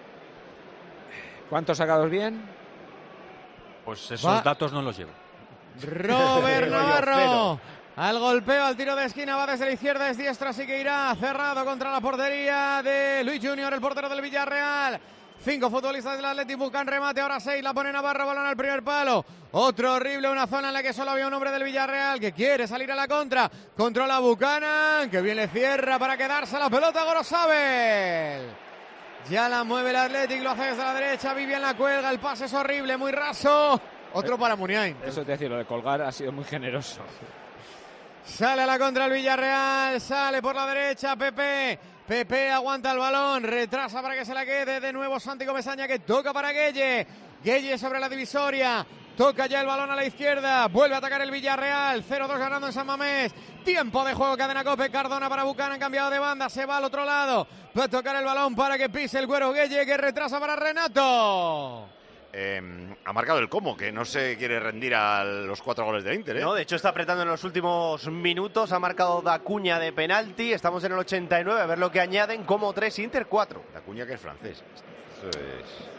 ¿Cuántos sacados bien? Pues esos va. datos no los llevo. Robert Navarro. Al golpeo, al tiro de esquina, va desde la izquierda, es diestra, así que irá cerrado contra la portería de Luis Junior, el portero del Villarreal. Cinco futbolistas del Athletic buscan remate, ahora seis, la pone Navarro, balón al primer palo. Otro horrible, una zona en la que solo había un hombre del Villarreal que quiere salir a la contra. Controla Buchanan, que bien le cierra para quedarse la pelota Gorosabel. Ya la mueve el Athletic, lo hace desde la derecha, Vivian la cuelga, el pase es horrible, muy raso. Otro para Muniain. Eso es decir, lo de colgar ha sido muy generoso. Sale a la contra el Villarreal, sale por la derecha Pepe. Pepe aguanta el balón, retrasa para que se la quede de nuevo Santi Comesaña, que toca para Gueye. Gueye sobre la divisoria. Toca ya el balón a la izquierda. Vuelve a atacar el Villarreal. cero dos ganando en San Mamés. Tiempo de juego, cadena Cope. Cardona para Buchanan, cambiado de banda. Se va al otro lado. Puede tocar el balón para que pise el Güero Gueye, que retrasa para Renato. Eh, ha marcado el Como, que no se quiere rendir a los cuatro goles del Inter, ¿eh? No, de hecho está apretando en los últimos minutos. Ha marcado Dacuña de penalti. Estamos en el ochenta y nueve. A ver lo que añaden. Como tres, Inter cuatro. Dacuña, que es francés. Eso es...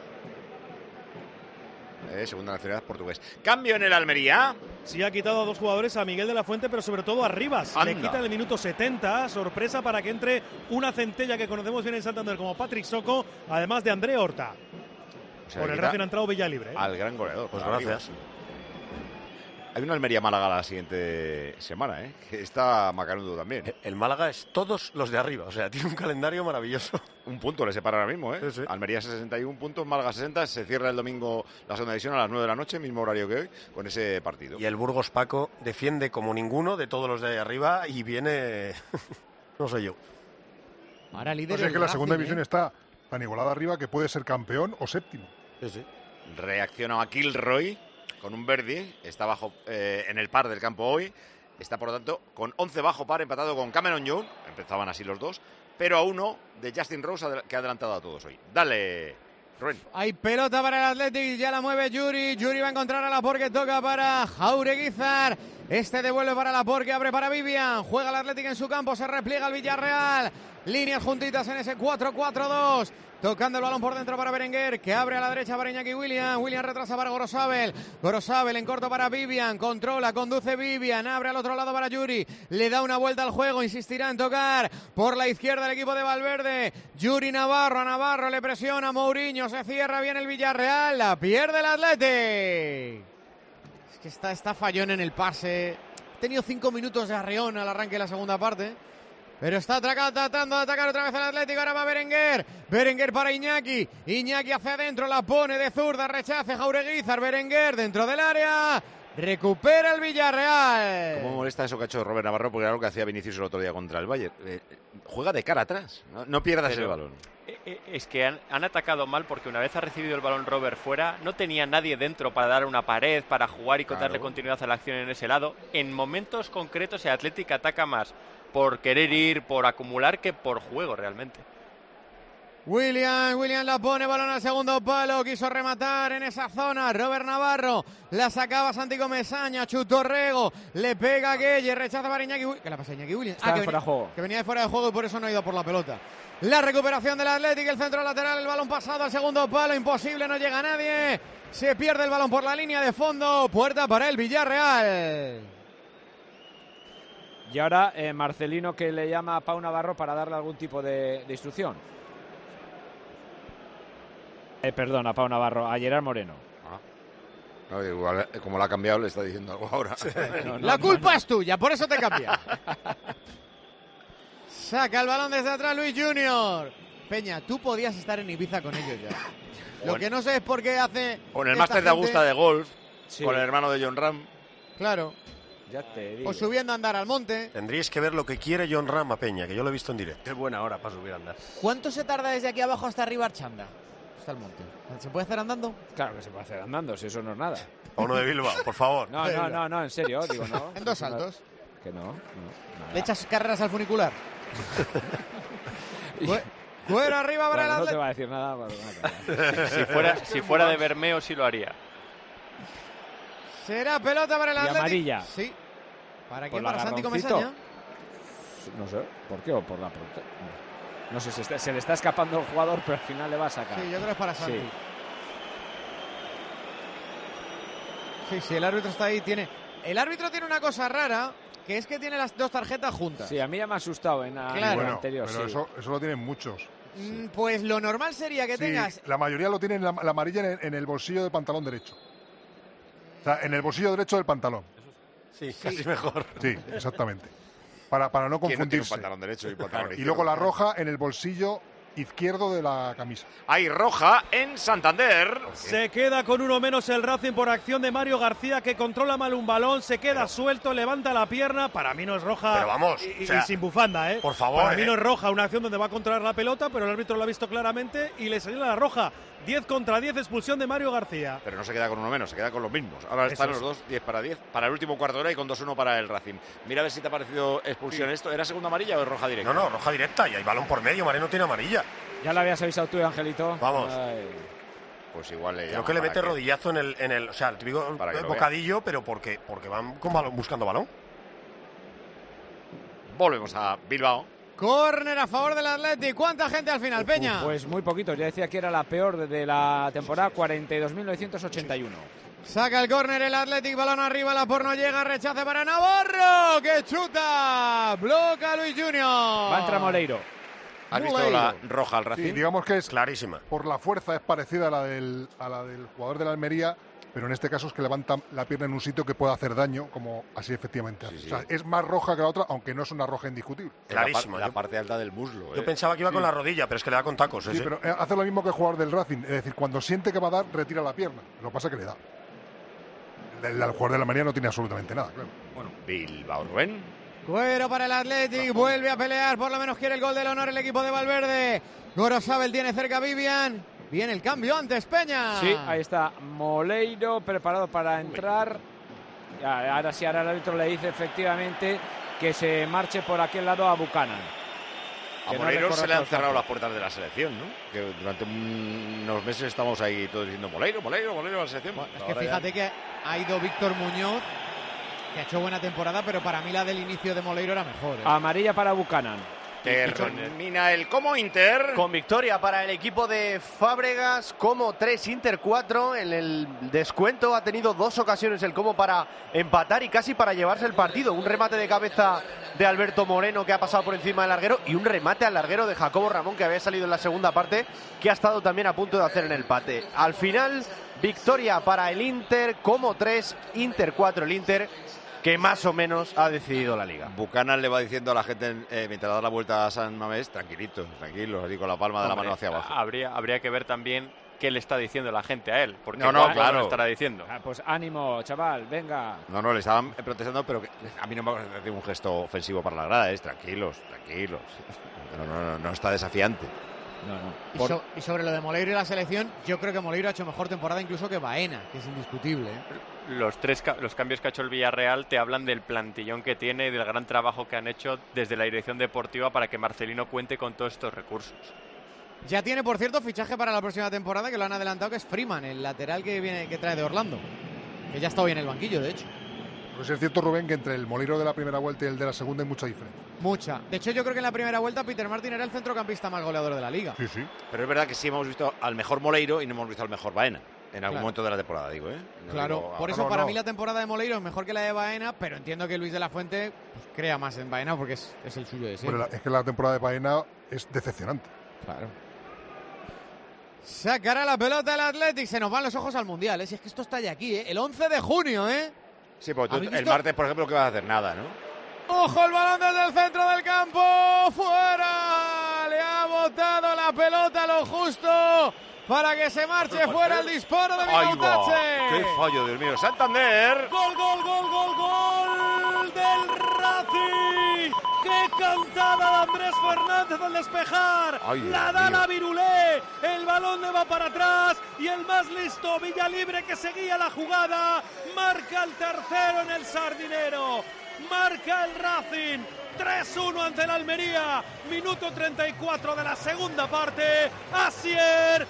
Eh, segunda nacionalidad portugués. Cambio en el Almería. Sí, ha quitado a dos jugadores, a Miguel de la Fuente, pero sobre todo a Rivas. Anda. Le quita en el minuto setenta. Sorpresa para que entre una centella que conocemos bien en Santander como Patrick Soco, además de André Horta. O sea, Por el Racing ha entrado Villalibre. ¿eh? Al gran goleador. Pues gracias. Hay una Almería-Málaga la siguiente semana, ¿eh? Que está macanudo también. El, el Málaga es todos los de arriba, o sea, tiene un calendario maravilloso. Un punto le separa ahora mismo, ¿eh? Sí, sí. Almería sesenta y un puntos, Málaga sesenta. Se cierra el domingo la segunda división a las nueve de la noche, mismo horario que hoy, con ese partido. Y el Burgos Paco defiende como ninguno de todos los de ahí arriba y viene... no sé yo. Ahora líder. No sé, que la segunda ¿eh? división está tan igualada arriba que puede ser campeón o séptimo. Sí, sí. Reacciona a Kilroy con un Verdi, está bajo eh, en el par del campo hoy, está por lo tanto con once bajo par, empatado con Cameron Young, empezaban así los dos, pero a uno de Justin Rose que ha adelantado a todos hoy. Dale, Rubén. Hay pelota para el Athletic, ya la mueve Yuri, Yuri va a encontrar a Laporte, que toca para Jaureguizar, este devuelve para Laporte, que abre para Vivian, juega el Athletic en su campo, se repliega el Villarreal, líneas juntitas en ese cuatro cuatro dos. Tocando el balón por dentro para Berenguer, que abre a la derecha para Iñaki William. William retrasa para Gorosabel. Gorosabel en corto para Vivian. Controla, conduce Vivian. Abre al otro lado para Yuri. Le da una vuelta al juego. Insistirá en tocar por la izquierda el equipo de Valverde. Yuri Navarro. A Navarro le presiona. Mourinho. Se cierra bien el Villarreal. La pierde el Athletic. Es que está, está fallón en el pase. Ha tenido cinco minutos de arreón al arranque de la segunda parte. Pero está tratando de atacar otra vez al Atlético. Ahora va Berenguer. Berenguer para Iñaki. Iñaki hacia adentro. La pone de zurda. Rechace Jaureguizar. Berenguer dentro del área. Recupera el Villarreal. ¿Cómo molesta eso que ha hecho Robert Navarro? Porque era lo que hacía Vinicius el otro día contra el Bayern. Eh, juega de cara atrás. No, no pierdas Pero el balón. es que han, han atacado mal porque una vez ha recibido el balón Robert fuera, no tenía nadie dentro para dar una pared, para jugar y Claro. darle continuidad a la acción en ese lado. En momentos concretos el Athletic ataca más por querer ir, por acumular, que por juego realmente. William, William la pone, balón al segundo palo, quiso rematar en esa zona, Robert Navarro, la sacaba Santiago Mesaña, chutó Rego, le pega a Gueye, rechaza para Iñaki Williams, que la pasa Iñaki Williams, Está que, fuera venía, de juego. que venía de fuera de juego y por eso no ha ido por la pelota. La recuperación del Athletic, el centro lateral, el balón pasado al segundo palo, imposible, no llega nadie, se pierde el balón por la línea de fondo, puerta para el Villarreal. Y ahora eh, Marcelino, que le llama a Pau Navarro para darle algún tipo de, de instrucción. Eh, perdón, a Pau Navarro, a Gerard Moreno. Ah. No, igual, eh, como la ha cambiado, le está diciendo algo ahora. No, no, la culpa no. es tuya, por eso te cambia. Saca el balón desde atrás Luis Junior. Peña, tú podías estar en Ibiza con ellos ya. Lo Bueno. que no sé es por qué hace. O en el esta máster de gente- Augusta de golf, Sí. con el hermano de John Ram. Claro. Ya te digo. O subiendo a andar al monte. Tendríais que ver lo que quiere John Ram a Peña, que yo lo he visto en directo. Es buena hora para subir a andar. ¿Cuánto se tarda desde aquí abajo hasta arriba Archanda? Hasta el monte. ¿Se puede hacer andando? Claro que se puede hacer andando, si eso no es nada. A uno de Bilbao, por favor. No, no, no, no, en serio, digo, no. En dos Es una- saltos. Que no, no. nada. Le echas carreras al funicular. Fue- Fuera arriba para Bueno, el no te Athletic. va a decir nada. Bueno, nada. Si fuera, si fuera de Bermeo sí lo haría. Será pelota para el Y Athletic. amarilla. Sí. ¿Para Por quién? la Para Santiago agarroncito. Mesaña. No sé, ¿por qué? O por la protesta. No sé, se, está- se le está escapando el jugador, pero al final le va a sacar. Sí, yo creo que es para Sí. Santi. Sí, sí, el árbitro está ahí. Tiene... El árbitro tiene una cosa rara, que es que tiene las dos tarjetas juntas. Sí, a mí ya me ha asustado en la, Claro. en la Bueno, anterior. pero sí. eso, eso lo tienen muchos. Mm, Pues lo normal sería que Sí, tengas... la mayoría lo tienen la, la amarilla en el, en el bolsillo del pantalón derecho. O sea, en el bolsillo derecho del pantalón. Sí, casi mejor. Sí, exactamente. Para, para no ¿Quién no tiene un confundirse. pantalón derecho y pantalón Y izquierdo? luego la roja en el bolsillo izquierdo de la camisa. Hay roja en Santander. Se queda con uno menos el Racing por acción de Mario García, que controla mal un balón, se queda suelto, levanta la pierna. Para mí no es roja. Pero vamos, y, y- o sea, y sin bufanda, ¿eh? por favor, Para mí ¿eh? no es roja, una acción donde va a controlar la pelota, pero el árbitro lo ha visto claramente y le señala la roja. diez contra diez, expulsión de Mario García. Pero no se queda con uno menos, se queda con los mismos. Ahora Eso están es. los dos diez para diez para el último cuarto de hora y con dos uno para el Racing. Mira a ver si te ha parecido expulsión esto. ¿Era segunda amarilla o es roja directa? No, no, roja directa y hay balón por medio. Moreno tiene amarilla. Ya lo habías avisado tú, Angelito. Vamos. Ay. Pues igual le Creo llama que le para mete rodillazo en el, en el. O sea, el típico Para que lo bocadillo, pero porque, porque van con balón, buscando balón. Volvemos a Bilbao. Córner a favor del Athletic. ¿Cuánta gente al final, Peña? Pues muy poquito. Ya decía que era la peor de- de la temporada, cuarenta y dos mil novecientos ochenta y uno. Saca el córner el Athletic, balón arriba, la por no llega, rechace para Navarro, que chuta, bloca Luis Junior. Va a entrar Moleiro. ¿Has visto Moleiro. la roja al Racing? Sí, digamos que es Clarísima. por la fuerza es parecida a la del, a la del jugador de la Almería, pero en este caso es que levanta la pierna en un sitio que puede hacer daño, como así efectivamente hace. Sí, sí. O sea, es más roja que la otra, aunque no es una roja indiscutible. En la par- Clarísima. La, Yo- parte alta del muslo. Yo ¿eh? pensaba que iba con Sí. la rodilla, pero es que le da con tacos. Sí, ese. pero eh, hace lo mismo que el jugador del Racing, es decir, cuando siente que va a dar, retira la pierna. Lo que pasa es que le da. El, el jugador de la Almería no tiene absolutamente nada, claro. Bueno, Bilbao, Rubén. Cuero para el Athletic, vuelve a pelear, por lo menos quiere el gol del honor el equipo de Valverde. Gorosabel tiene cerca a Vivian. Viene el cambio antes, Peña. Sí, ahí está Moleiro preparado para entrar. Ya, ahora sí, ahora el árbitro le dice efectivamente que se marche por aquel lado a Buchanan. A Que no Moleiro recorra se le han todo el cerrado campo. las puertas de la selección, ¿no? Que durante un- unos meses estamos ahí todos diciendo Moleiro, Moleiro, Moleiro a la selección. Bueno, es que Ahora ya- fíjate que ha ido Víctor Muñoz, que ha hecho buena temporada, pero para mí la del inicio de Moleiro era mejor. ¿eh? Amarilla para Buchanan. Termina el como Inter. Con victoria para el equipo de Fábregas, como tres Inter cuatro. En el descuento ha tenido dos ocasiones el como para empatar y casi para llevarse el partido. Un remate de cabeza de Alberto Moreno que ha pasado por encima del larguero y un remate al larguero de Jacobo Ramón que había salido en la segunda parte, que ha estado también a punto de hacer en el empate. Al final, victoria para el Inter, como tres Inter cuatro el Inter, que más o menos ha decidido la liga. Buchanan le va diciendo a la gente eh, mientras da la vuelta a San Mamés, tranquilitos, tranquilos, así con la palma de la Hombre, mano hacia abajo. Habría, habría que ver también qué le está diciendo la gente a él. Porque No, no, igual claro. lo estará diciendo. Ah, pues ánimo, chaval, venga. No, no, le estaban protestando, pero que a mí no me parece un gesto ofensivo para la grada, es tranquilos, tranquilos. No, no, no, no está desafiante. No, no. Y, Por... so, y sobre lo de Moleiro y la selección, yo creo que Moleiro ha hecho mejor temporada incluso que Baena, que es indiscutible, ¿eh? Los tres los cambios que ha hecho el Villarreal te hablan del plantillón que tiene y del gran trabajo que han hecho desde la dirección deportiva para que Marcelino cuente con todos estos recursos. Ya tiene, por cierto, fichaje para la próxima temporada, que lo han adelantado, que es Freeman, el lateral que viene que trae de Orlando, que ya está hoy en el banquillo, de hecho. Pues es cierto, Rubén, que entre el Moleiro de la primera vuelta y el de la segunda hay mucha diferencia. Mucha. De hecho, yo creo que en la primera vuelta Peter Martin era el centrocampista más goleador de la liga. Sí, sí. Pero es verdad que sí hemos visto al mejor Moleiro y no hemos visto al mejor Baena. En algún Claro. momento de la temporada, digo, ¿eh? No Claro, digo, por ah, eso no, para no. mí la temporada de Moleiro es mejor que la de Baena, pero entiendo que Luis de la Fuente pues, crea más en Baena porque es, es el suyo de siempre. Bueno, la- es que la temporada de Baena es decepcionante. Claro. Sacará la pelota el Athletic, se nos van los ojos al Mundial, ¿eh? Si es que esto está ya aquí, ¿eh? El once de junio, ¿eh? Sí, porque tú, ¿Habéis el visto? martes, por ejemplo, que vas a hacer nada, ¿no? ¡Ojo el balón desde el centro del campo! ¡Fuera! Le ha botado la pelota lo justo para que se marche fuera el disparo de ¡Ay, va! Migautache. ¡Qué fallo, Dios mío! ¡Santander! Gol, gol, gol, gol, gol del Racing. ¡Qué cantada de Andrés Fernández al despejar! Ay, Dios la da mío. la Virulé. El balón le va para atrás y el más listo, Villalibre, que seguía la jugada, marca el tercero en el Sardinero. Marca el Racing. tres uno ante el Almería. Minuto treinta y cuatro de la segunda parte. Asier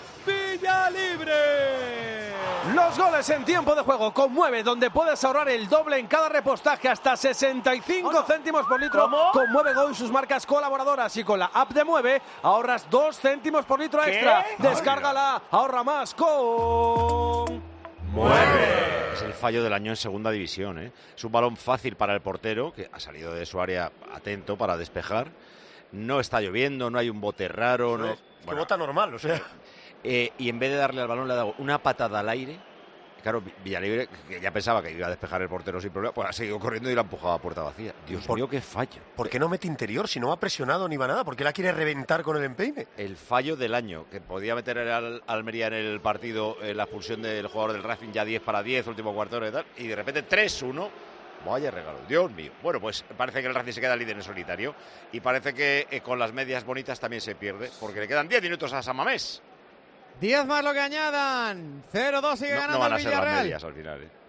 Villalibre. Los goles en tiempo de juego con Mueve, donde puedes ahorrar el doble en cada repostaje, hasta sesenta y cinco céntimos por litro. ¿Cómo? Con Mueve Go y sus marcas colaboradoras, y con la app de Mueve ahorras dos céntimos por litro ¿Qué? extra. Descárgala, ahorra más con ¡Mueve! Es el fallo del año en segunda división, ¿eh? Es un balón fácil para el portero, que ha salido de su área atento para despejar. No está lloviendo, no hay un bote raro. Eso No, es, es que bota normal, o sea. Eh, y en vez de darle al balón le ha dado una patada al aire. Claro, Villalibre, que ya pensaba que iba a despejar el portero sin problema, pues ha seguido corriendo y la ha empujado a puerta vacía. Dios Por- mío, qué fallo. ¿Por qué no mete interior si no va presionado ni va nada? ¿Por qué la quiere reventar con el empeine? El fallo del año, que podía meter al Almería en el partido, eh, la expulsión del jugador del Racing ya diez para diez, último cuarto de tal, y de repente tres uno. Vaya regalo, Dios mío. Bueno, pues parece que el Racing se queda líder en solitario y parece que eh, con las medias bonitas también se pierde, porque le quedan diez minutos a San Mamés. diez más lo que añadan. cero dos sigue No, ganando no van a el ser las Villarreal. medias al final, ¿eh?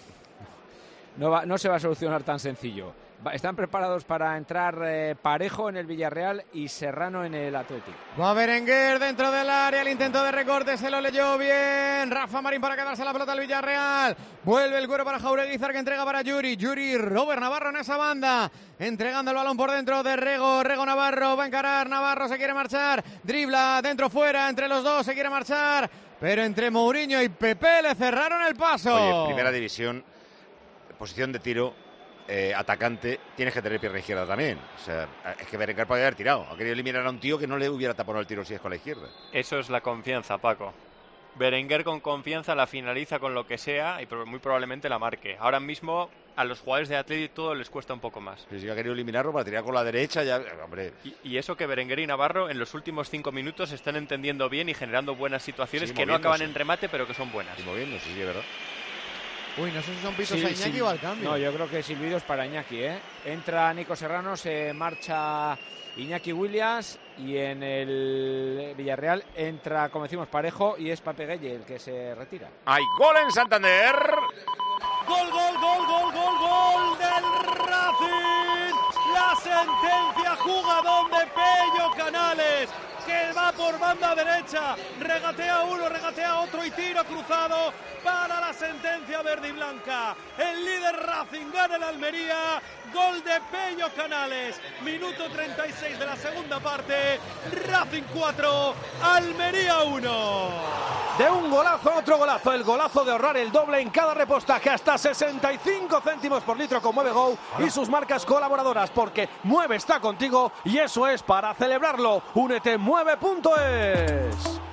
No, va- no se va a solucionar tan sencillo. Va- Están preparados para entrar eh, Parejo en el Villarreal y Serrano en el Atlético. Va Berenguer dentro del área, el intento de recorte se lo leyó bien. Rafa Marín para quedarse la pelota al Villarreal. Vuelve el cuero para Jaureguizar, que entrega para Yuri. Yuri, Robert Navarro en esa banda. Entregando el balón por dentro de Rego. Rego Navarro va a encarar. Navarro se quiere marchar. Dribla dentro fuera. Entre los dos se quiere marchar. Pero entre Mourinho y Pepe le cerraron el paso. Oye, primera división, posición de tiro, eh, atacante, tienes que tener pierna izquierda también. O sea, es que Berenguer podía haber tirado. Ha querido eliminar a un tío que no le hubiera tapado el tiro si es con la izquierda. Eso es la confianza, Paco. Berenguer con confianza la finaliza con lo que sea y pro- muy probablemente la marque. Ahora mismo a los jugadores de Atlético todo les cuesta un poco más. Si ha querido eliminarlo para tirar con la derecha, ya, hombre. Y, y eso que Berenguer y Navarro en los últimos cinco minutos están entendiendo bien y generando buenas situaciones Sí, que no moviéndose. acaban en remate, pero que son buenas. Y moviéndose, sí, es verdad. Uy, no sé si son pitos Sí, a Iñaki sí. o al cambio. No, yo creo que silbidos para Iñaki, ¿eh? Entra Nico Serrano, se marcha Iñaki Williams y en el Villarreal entra, como decimos, Parejo y es Pape Gueye el que se retira. ¡Hay gol en Santander! Gol, gol, gol, gol, gol, gol del Racing. La sentencia, jugadón de Pello Canales, que va por banda derecha, regatea uno, regatea otro y tiro cruzado para la sentencia verde y blanca. El líder Racing gana el Almería, gol de Pello Canales, minuto treinta y seis de la segunda parte, Racing cuatro, Almería uno. De un golazo a otro golazo, el golazo de ahorrar el doble en cada repostaje, hasta sesenta y cinco céntimos por litro con Mueve Go y sus marcas colaboradoras, porque Mueve está contigo y eso es para celebrarlo. Únete mueve punto es.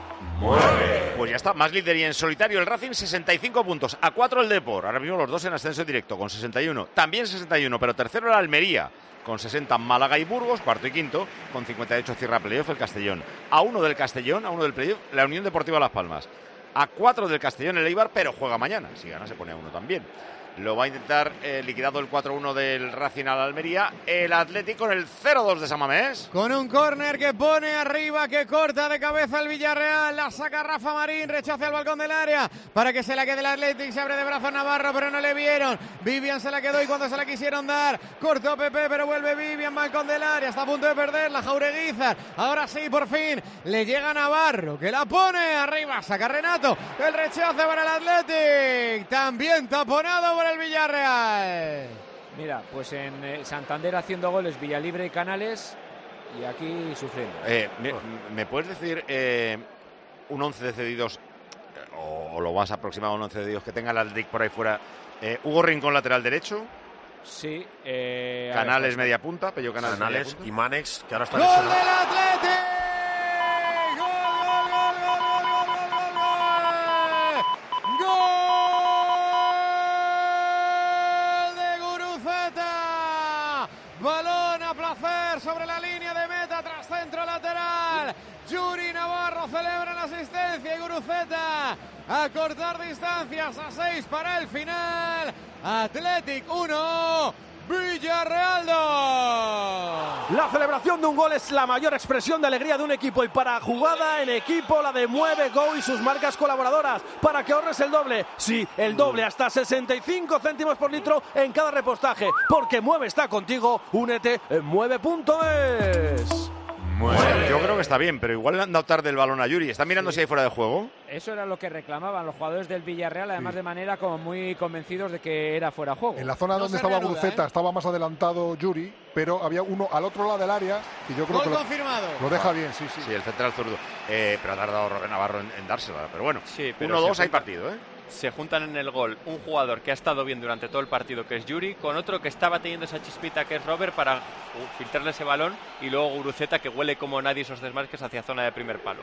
Pues ya está, más líder y en solitario el Racing, sesenta y cinco puntos, a cuatro el Depor, ahora mismo los dos en ascenso directo con sesenta y uno, también sesenta y uno, pero tercero el Almería con sesenta, Málaga y Burgos, cuarto y quinto, con cincuenta y ocho cierra playoff el Castellón, a uno del Castellón, a uno del playoff la Unión Deportiva Las Palmas, a cuatro del Castellón el Eibar, pero juega mañana, si gana se pone a uno también. lo va a intentar eh, liquidado el cuatro uno del Racing al Almería. El Atlético en el cero dos de San Mamés. Con un córner que pone arriba, que corta de cabeza el Villarreal. La saca Rafa Marín, rechaza el balcón del área para que se la quede el Atlético. Se abre de brazos Navarro, pero no le vieron. Vivian se la quedó y cuando se la quisieron dar, cortó Pepe, pero vuelve Vivian, balcón del área. Está a punto de perder la Jaureguizar. Ahora sí, por fin, le llega Navarro, que la pone arriba. Saca Renato, el rechace para el Atlético. También taponado por el Villarreal. Mira, pues en eh, Santander haciendo goles Villalibre y Canales, y aquí sufriendo. Eh, me, ¿Me puedes decir eh, un once de cedidos, o, o lo más aproximado a un once de cedidos que tenga el Atlético por ahí fuera? Eh, Hugo Rincón, lateral derecho. Sí. Eh, Canales, ver, media punta. Pello Canales, Canales media punta. y Manex, que ahora está ¡Gol lesionado. del Atlético! Balón a placer sobre la línea de meta tras centro lateral. Yuri Navarro celebra la asistencia y Guruceta a cortar distancias a seis para el final. Athletic uno, Villarreal dos. La celebración de un gol es la mayor expresión de alegría de un equipo y para jugada en equipo la de Mueve Go y sus marcas colaboradoras para que ahorres el doble, sí, el doble, hasta sesenta y cinco céntimos por litro en cada repostaje, porque Mueve está contigo, únete en mueve punto es. Bueno, yo creo que está bien, pero igual le han dado tarde el balón a Yuri. ¿Están mirando sí. si hay fuera de juego? Eso era lo que reclamaban los jugadores del Villarreal, además sí. de manera como muy convencidos de que era fuera de juego. En la zona no donde estaba Guruceta ¿eh? estaba más adelantado Yuri, pero había uno al otro lado del área y yo creo Gol que lo, confirmado. lo deja bien, sí, sí. Sí, el central zurdo. Eh, pero ha tardado Robert Navarro en, en dársela. Pero bueno, sí, uno dos hay partido, ¿eh? Se juntan en el gol un jugador que ha estado bien durante todo el partido, que es Yuri, con otro que estaba teniendo esa chispita, que es Robert, para filtrarle ese balón, y luego Guruceta, que huele como nadie esos desmarques hacia zona de primer palo.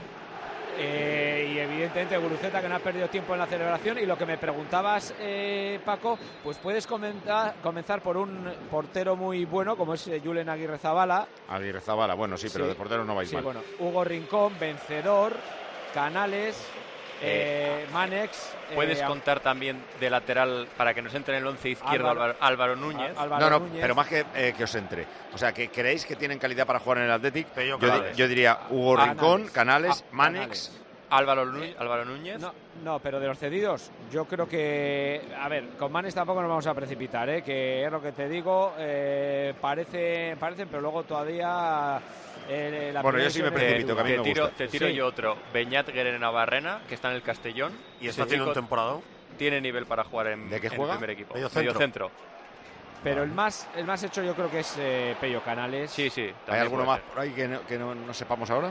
Eh, y evidentemente Guruceta, que no ha perdido tiempo en la celebración. Y lo que me preguntabas, eh, Paco, pues puedes comentar, comenzar por un portero muy bueno como es eh, Julen Aguirrezabala. Aguirrezabala, bueno, sí, pero sí. de portero no vais sí, mal. Bueno, Hugo Rincón, vencedor, Canales, eh, eh, Manex. Puedes eh, contar también de lateral para que nos entre en el once izquierdo Álvaro, Álvaro, Álvaro Núñez. Álvaro no, no, Núñez. Pero más que eh, que os entre. O sea, que creéis que tienen calidad para jugar en el Athletic. Yo, yo diría Hugo Canales. Rincón, Canales, Ah, Manex. Canales. Álvaro, Núñez, Álvaro Núñez. No, no, pero de los cedidos, yo creo que. A ver, con Manes tampoco nos vamos a precipitar, ¿eh? Que es lo que te digo. Eh, parece, parecen, pero luego todavía. Eh, la bueno, yo sí me precipito, que a mí te me tiro, gusta. Te tiro sí. yo otro. Beñat Guerrero-Navarrena, que está en el Castellón. Y está haciendo un temporada. Tiene nivel para jugar en, ¿De qué en juega? el primer equipo. Medio centro. Medio centro. Pero el más, el más hecho yo creo que es eh, Pello Canales. Sí, sí. ¿Hay alguno más por ahí que no, que no, no sepamos ahora?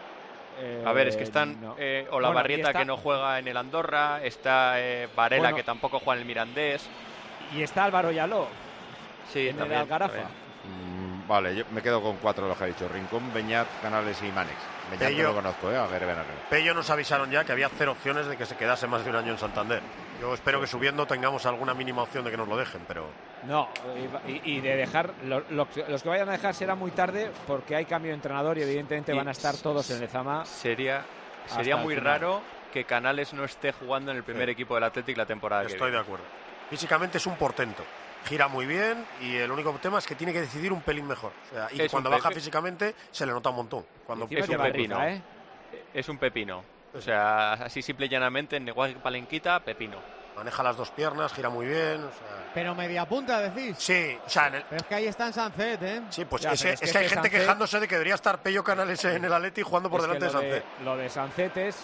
Eh, a ver, es que están no. eh, Olavarrieta, bueno, está... que no juega en el Andorra, está eh, Varela, bueno, que tampoco juega en el Mirandés. Y está Álvaro Yaló, sí, en también, el Algarafa. Mm, vale, yo me quedo con cuatro de los que ha dicho. Rincón, Beñat, Canales y Manex. Beñat Pello, no lo conozco, ¿eh? A ver, ven a ver. Pello nos avisaron ya que había cero opciones de que se quedase más de un año en Santander. Yo espero que subiendo tengamos alguna mínima opción de que nos lo dejen, pero... No, y, y de dejar, lo, lo, los que vayan a dejar será muy tarde porque hay cambio de entrenador y evidentemente y van a estar todos en Lezama. Sería, sería muy raro que Canales no esté jugando en el primer sí. equipo del Athletic la temporada Estoy que viene. de acuerdo. Físicamente es un portento. Gira muy bien y el único tema es que tiene que decidir un pelín mejor. O sea, y es cuando baja físicamente se le nota un montón. Cuando es un pepino. Rica, ¿eh? Es un pepino. O sea, así simple y llanamente, en igual que Palenquita, pepino. Maneja las dos piernas, gira muy bien. O sea... Pero media punta, decís. Sí, o sea, en el... Pero es que ahí está en Sancet, ¿eh? Sí, pues ya, ese, es, es, que es que hay gente Sancet... quejándose de que debería estar Pello Canales en el Atleti jugando por es delante de Sancet. De, lo de Sancet es...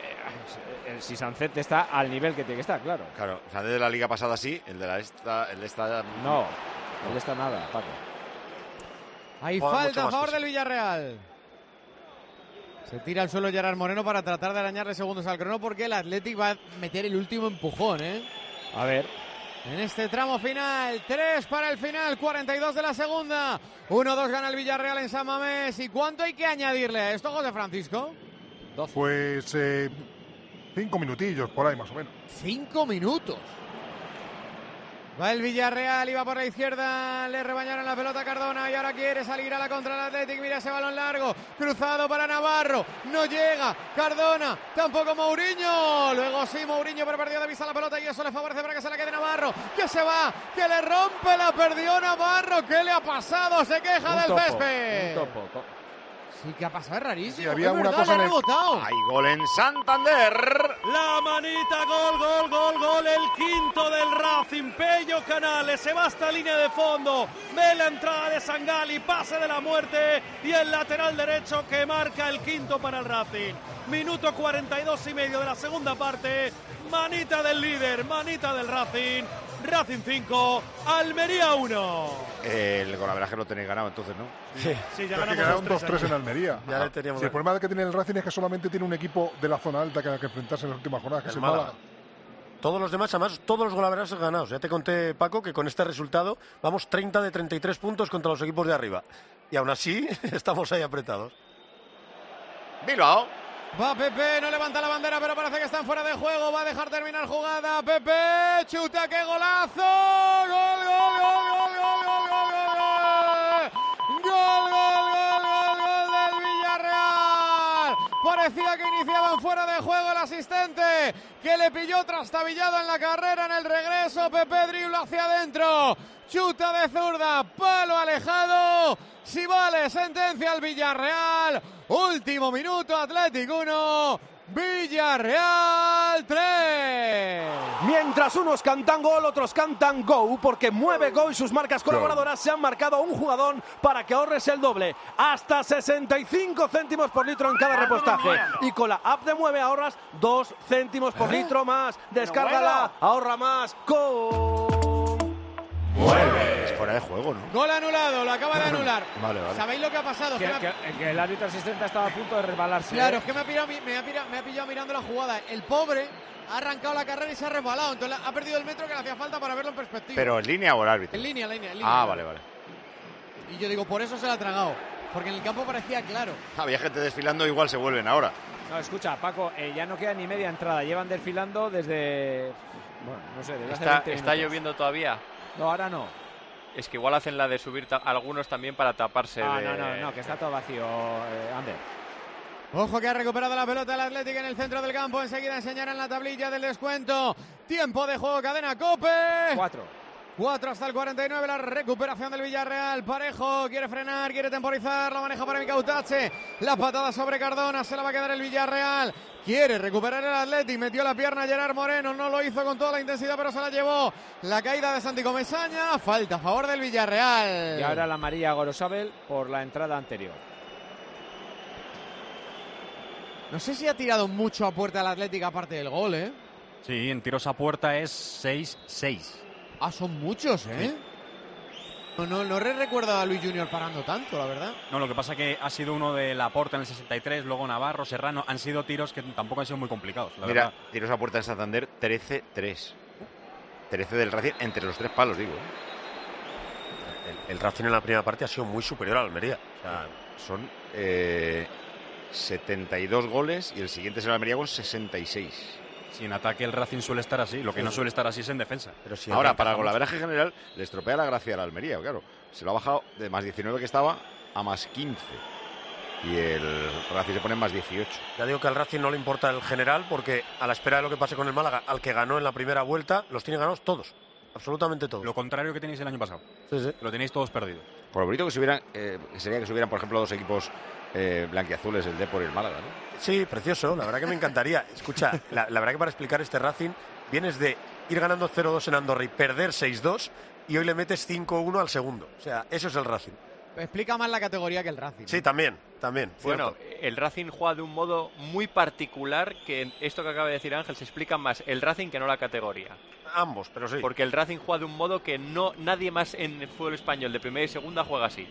Eh, si Sancet está al nivel que tiene que estar, claro. Claro, Sancet de la liga pasada sí, el de la esta... El de esta... No, el de esta nada, Paco. Hay Joder, falta a favor físico. del Villarreal. Se tira al suelo Gerard Moreno para tratar de arañarle segundos al crono porque el Athletic va a meter el último empujón, ¿eh? A ver. En este tramo final, tres para el final, cuarenta y dos de la segunda. uno dos gana el Villarreal en San Mamés. ¿Y cuánto hay que añadirle a esto, José Francisco? doce. Pues eh, cinco minutillos por ahí más o menos. Cinco minutos. Va el Villarreal, iba por la izquierda, le rebañaron la pelota a Cardona y ahora quiere salir a la contra del Athletic. Mira ese balón largo, cruzado para Navarro, no llega, Cardona, tampoco Mourinho. Luego sí, Mourinho, pero perdió de vista la pelota y eso le favorece para que se la quede Navarro, que se va, que le rompe, la perdió Navarro. ¿Qué le ha pasado? Se queja un del topo, césped. Un topo, to- Sí, ¿qué ha pasado? Es rarísimo. Sí, había es una verdad, cosa le ha en el- rebotado. Hay gol en Santander. La manita, gol, gol, gol, gol, el quinto del Racing. Pello Canales se va hasta línea de fondo, ve la entrada de Sangali, pase de la muerte y el lateral derecho que marca el quinto para el Racing. Minuto cuarenta y dos y medio de la segunda parte. Manita del líder, manita del Racing. Racing cinco, Almería uno. El golaveraje lo tenéis ganado entonces, ¿no? Sí, Sí, ya Es que ganamos quedaron dos dos tres en Almería. Ya le teníamos Si el ganado. problema que tiene el Racing es que solamente tiene un equipo de la zona alta que hay que enfrentarse en las últimas jornadas, que El es el Málaga. Málaga. Todos los demás, además, todos los golaverajes ganados. Ya te conté, Paco, que con este resultado vamos treinta de treinta y tres puntos contra los equipos de arriba. Y aún así, estamos ahí apretados. Bilbao. Va Pepe, no levanta la bandera, pero parece que están fuera de juego. Va a dejar terminar jugada. Pepe, chuta, qué golazo. Gol, gol, gol, gol, gol, gol, gol, gol. Gol, gol, gol, gol, gol del Villarreal. Parecía que iniciaban fuera de juego el asistente, que le pilló trastabillado en la carrera en el regreso. Pepe dribla hacia adentro. Chuta de zurda, palo alejado. Si vale, sentencia al Villarreal. Último minuto, Athletic uno, Villarreal tres. Mientras unos cantan gol, otros cantan go, porque mueve Go y sus marcas colaboradoras se han marcado un jugador para que ahorres el doble. Hasta sesenta y cinco céntimos por litro en cada repostaje. Y con la app de Mueve ahorras dos céntimos por litro más. Descárgala, ahorra más. Go. Es fuera de juego, ¿no? Gol anulado, lo acaba de anular. Vale, vale. ¿Sabéis lo que ha pasado? Que, Que me ha- que- que el árbitro asistente estaba a punto de resbalarse. Claro, ¿eh? es que me ha, pirado, me, ha pirado, me ha pillado mirando la jugada. El pobre ha arrancado la carrera y se ha resbalado. Entonces ha perdido el metro que le hacía falta para verlo en perspectiva. Pero en línea o el árbitro. En línea, en línea, en línea. Ah, vale, vale. Y yo digo, por eso se la ha tragado. Porque en el campo parecía claro. Había gente desfilando, igual se vuelven ahora. No, escucha, Paco, eh, ya no queda ni media entrada. Llevan desfilando desde. Bueno, no sé, desde hace ¿Está, veinte está minutos. lloviendo todavía? No, ahora no. Es que igual hacen la de subir ta- algunos también para taparse. Ah, de... no, no, no, que está todo vacío, eh, Ander. Ojo que ha recuperado la pelota el Athletic en el centro del campo. Enseguida enseñarán la tablilla del descuento. Tiempo de juego, cadena Cope. Cuatro. Cuatro hasta el cuarenta y nueve, la recuperación del Villarreal. Parejo quiere frenar, quiere temporizar, la maneja para Micautache. La patada sobre Cardona, se la va a quedar el Villarreal. Quiere recuperar el Athletic, metió la pierna Gerard Moreno, no lo hizo con toda la intensidad, pero se la llevó. La caída de Santi Comesaña, falta a favor del Villarreal. Y ahora la María Gorosabel por la entrada anterior. No sé si ha tirado mucho a puerta el Athletic aparte del gol, ¿eh? Sí, en tiros a puerta es seis seis. Ah, son muchos, ¿eh? No, no, no recuerdo a Luis Junior parando tanto, la verdad. No, lo que pasa que ha sido uno de Laporta en el sesenta y tres, luego Navarro, Serrano. Han sido tiros que tampoco han sido muy complicados, la Mira, verdad. tiros a puerta en Santander, trece tres. trece del Racing entre los tres palos, digo. El, el Racing en la primera parte ha sido muy superior a Almería. O sea, son eh, setenta y dos goles y el siguiente es el Almería con sesenta y seis. Si en ataque el Racing suele estar así, lo que Sí. no suele estar así es en defensa. Pero si Ahora, ataca para el mucho. golaveraje general, le estropea la gracia al Almería, claro. Se lo ha bajado de más diecinueve que estaba a más quince. Y el Racing se pone en más dieciocho. Ya digo que al Racing no le importa el general porque a la espera de lo que pase con el Málaga, al que ganó en la primera vuelta, los tiene ganados todos. Absolutamente todos. Lo contrario que tenéis el año pasado. Sí, sí. Lo tenéis todos perdido. Por lo bonito que, se hubieran, eh, que sería que se hubieran, por ejemplo, dos equipos eh, blanquiazules, el Depor y el Málaga, ¿no? Sí, precioso, la verdad que me encantaría. Escucha, la, la verdad que para explicar este Racing, vienes de ir ganando cero dos en Andorra y perder seis dos y hoy le metes cinco uno al segundo. O sea, eso es el Racing. Explica más la categoría que el Racing. Sí, también, también. Bueno, cierto. el Racing juega de un modo muy particular que en esto que acaba de decir Ángel se explica más el Racing que no la categoría. Ambos, pero sí. Porque el Racing juega de un modo que no nadie más en el fútbol español de primera y segunda juega así.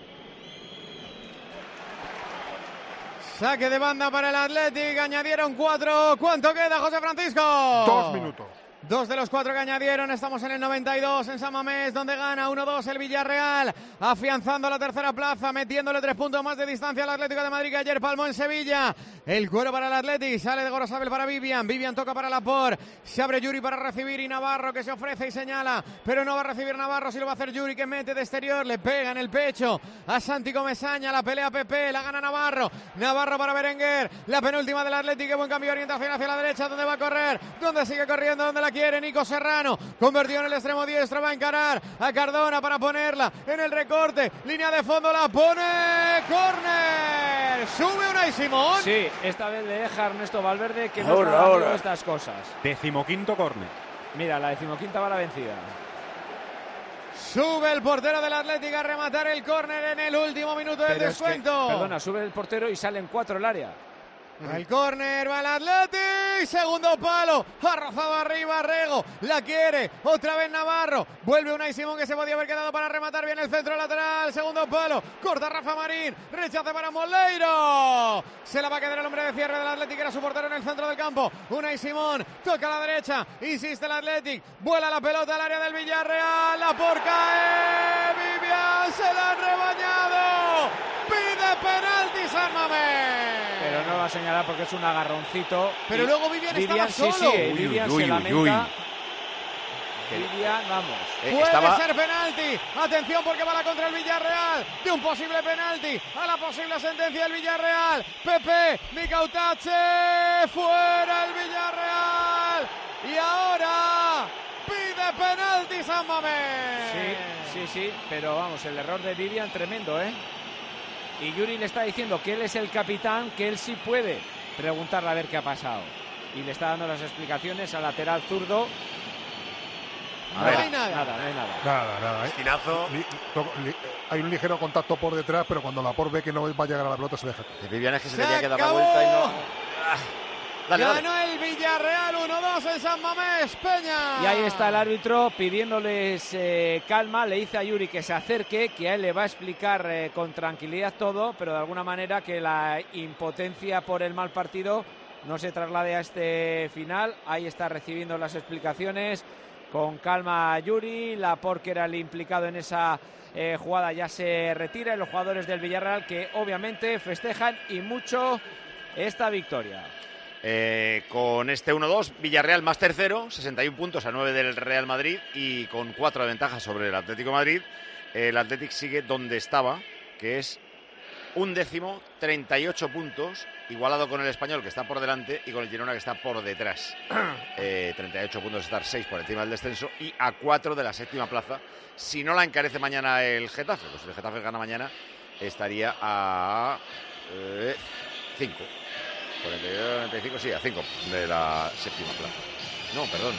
Saque de banda para el Athletic, añadieron cuatro. ¿Cuánto queda, José Francisco? Dos minutos. Dos de los cuatro que añadieron. Estamos en el noventa y dos en San Mamés, donde gana uno dos el Villarreal, afianzando la tercera plaza, metiéndole tres puntos más de distancia al Atlético de Madrid, que ayer palmó en Sevilla. El cuero para el Atlético, sale de Gorosabel para Vivian. Vivian toca para Laporte, se abre Yuri para recibir y Navarro, que se ofrece y señala, pero no va a recibir Navarro, si lo va a hacer Yuri, que mete de exterior, le pega en el pecho a Santi Comesaña. La pelea Pepe, la gana Navarro. Navarro para Berenguer, la penúltima del Atlético. Buen cambio de orientación hacia la derecha, donde va a correr, donde sigue corriendo, donde la quiere Nico Serrano, convertido en el extremo diestro, va a encarar a Cardona para ponerla en el recorte, línea de fondo, la pone, córner, sube Unai Simón. Sí, esta vez le deja a Ernesto Valverde, que no Ahora, está haciendo ahora. estas cosas. Decimoquinto córner. Mira, la decimoquinta va la vencida. Sube el portero del Atlético a rematar el córner en el último minuto del Pero es que, descuento. perdona, sube el portero y salen cuatro el área. El córner va el Atleti, segundo palo, ha rozado arriba Rego, la quiere, otra vez Navarro, vuelve Unai Simón, que se podía haber quedado para rematar bien el centro lateral, segundo palo, corta Rafa Marín, rechace para Moleiro, se la va a quedar el hombre de cierre del Atleti, que era su portero en el centro del campo. Unai Simón, toca a la derecha, insiste el Athletic, vuela la pelota al área del Villarreal, la porca, eh, Vivian, se la han rebañado, pide penalti San Mamés. Pero no va a señalar porque es un agarroncito. Pero y luego Vivian, Vivian estaba sí, solo. sí, Vivian Uy, se uy, lamenta. uy. Vivian, vamos. Eh, Puede estaba- ser penalti. Atención, porque va la contra el Villarreal. De un posible penalti a la posible sentencia del Villarreal. Pepe, Micautache, fuera el Villarreal. Y ahora pide penalti San Mamés. Sí, sí, sí, pero vamos, el error de Vivian tremendo, ¿eh? Y Yuri le está diciendo que él es el capitán, que él sí puede preguntarle a ver qué ha pasado. Y le está dando las explicaciones al lateral zurdo. No A ver. hay nada. Nada, no hay nada. Nada, nada. ¿eh? Esquinazo. Li- to- li- hay un ligero contacto por detrás, pero cuando Laporte ve que no va a llegar a la pelota se deja. De Vivian es que se, Se tenía que dar la acabó. vuelta y no. Ah, dale, dale. Ganó el Villarreal uno dos en San Mamés, Peña. Y ahí está el árbitro pidiéndoles eh, calma. Le dice a Yuri que se acerque, que a él le va a explicar eh, con tranquilidad todo, pero de alguna manera que la impotencia por el mal partido no se traslade a este final. Ahí está recibiendo las explicaciones. Con calma Yuri, Laporte, que era el implicado en esa eh, jugada, ya se retira, y los jugadores del Villarreal, que obviamente festejan y mucho esta victoria. Eh, con este uno dos, Villarreal más tercero, sesenta y uno puntos a nueve del Real Madrid y con cuatro de ventaja sobre el Atlético de Madrid. El Athletic sigue donde estaba, que es un décimo, treinta y ocho puntos, igualado con el Español, que está por delante, y con el Girona, que está por detrás. Eh, treinta y ocho puntos, estar seis por encima del descenso y a cuatro de la séptima plaza. Si no la encarece mañana el Getafe, pues si el Getafe gana mañana, estaría a cinco. cuarenta y dos, cuarenta y cinco, sí, a cinco de la séptima plaza. No, perdón.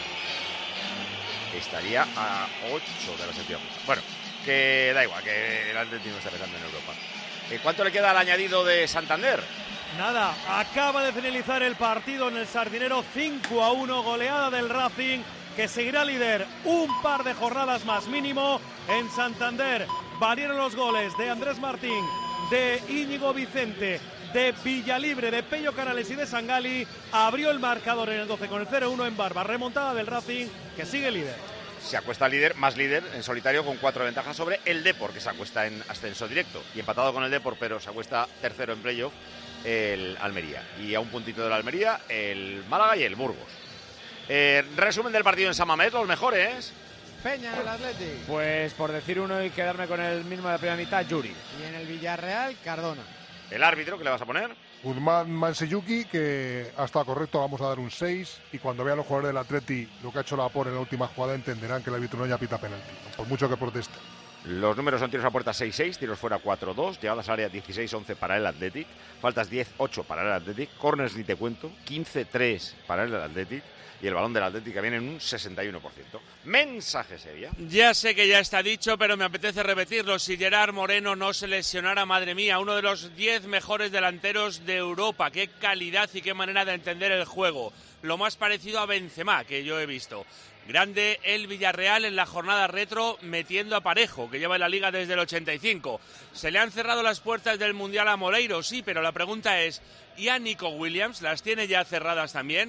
Estaría a ocho de la séptima plaza. Bueno, que da igual, que el Atlético no está pensando en Europa. Eh, ¿Cuánto le queda al añadido de Santander? Nada, acaba de finalizar el partido en el Sardinero, cinco a uno, goleada del Racing, que seguirá líder un par de jornadas más mínimo. En Santander valieron los goles de Andrés Martín, de Íñigo Vicente, de Villalibre, de Pello Canales y de Sangali. Abrió el marcador en el doce con el cero uno en Barba, remontada del Racing, que sigue líder. Se acuesta líder, más líder en solitario, con cuatro ventajas sobre el Depor, que se acuesta en ascenso directo y empatado con el Depor, pero se acuesta tercero en playoff, el Almería. Y a un puntito del Almería, el Málaga y el Burgos. Eh, resumen del partido en San Mamés, los mejores. Peña, el Athletic. Pues por decir uno y quedarme con el mismo de la primera mitad, Yuri. Y en el Villarreal, Cardona. El árbitro, ¿qué le vas a poner? Guzmán Manseyuki, que ha estado correcto, vamos a dar un seis. Y cuando vean los jugadores del Atleti lo que ha hecho Laporte en la última jugada, entenderán que el árbitro no ya pita penalti, por mucho que proteste. Los números son tiros a puerta seis seis, tiros fuera cuatro dos, llegadas al área dieciséis once para el Athletic, faltas diez ocho para el Athletic, corners ni te cuento, quince tres para el Athletic, y el balón del Athletic que viene en un sesenta y uno por ciento. Mensaje Sevilla. Ya sé que ya está dicho, pero me apetece repetirlo. Si Gerard Moreno no se lesionara, madre mía, uno de los diez mejores delanteros de Europa. Qué calidad y qué manera de entender el juego. Lo más parecido a Benzema que yo he visto. Grande el Villarreal en la jornada retro, metiendo a Parejo, que lleva en la Liga desde el ochenta y cinco. Se le han cerrado las puertas del Mundial a Moleiro, sí, pero la pregunta es, ¿y a Nico Williams? ¿Las tiene ya cerradas también?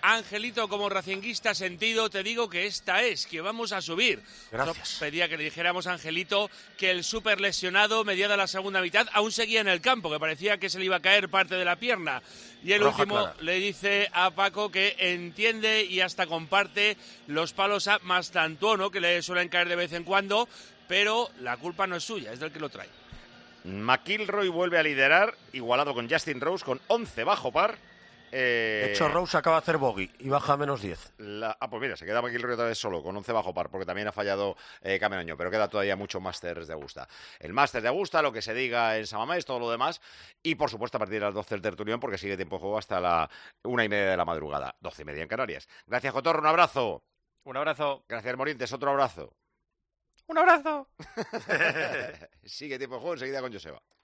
Angelito, como racinguista sentido, te digo que esta es, que vamos a subir. Gracias. Yo pedía que le dijéramos a Angelito que el súper lesionado, mediada la segunda mitad, aún seguía en el campo, que parecía que se le iba a caer parte de la pierna. Y el Roja último clara. le dice a Paco que entiende y hasta comparte los palos a Mastantuono, que le suelen caer de vez en cuando, pero la culpa no es suya, es del que lo trae. McIlroy vuelve a liderar, igualado con Justin Rose, con once bajo par. Eh, De hecho, Rose acaba de hacer bogey y baja a menos diez. La, ah, pues mira, se queda McIlroy otra vez solo, con once bajo par, porque también ha fallado eh, Cameron Young, pero queda todavía mucho Masters de Augusta. El Masters de Augusta, lo que se diga en San Mamés, todo lo demás, y por supuesto a partir de las doce el tertulión, porque sigue tiempo de juego hasta la una y media de la madrugada, doce y media en Canarias. Gracias, Cotorro, un abrazo. Un abrazo. Gracias, Morientes, otro abrazo. Un abrazo. Sigue tiempo de juego enseguida con Joseba.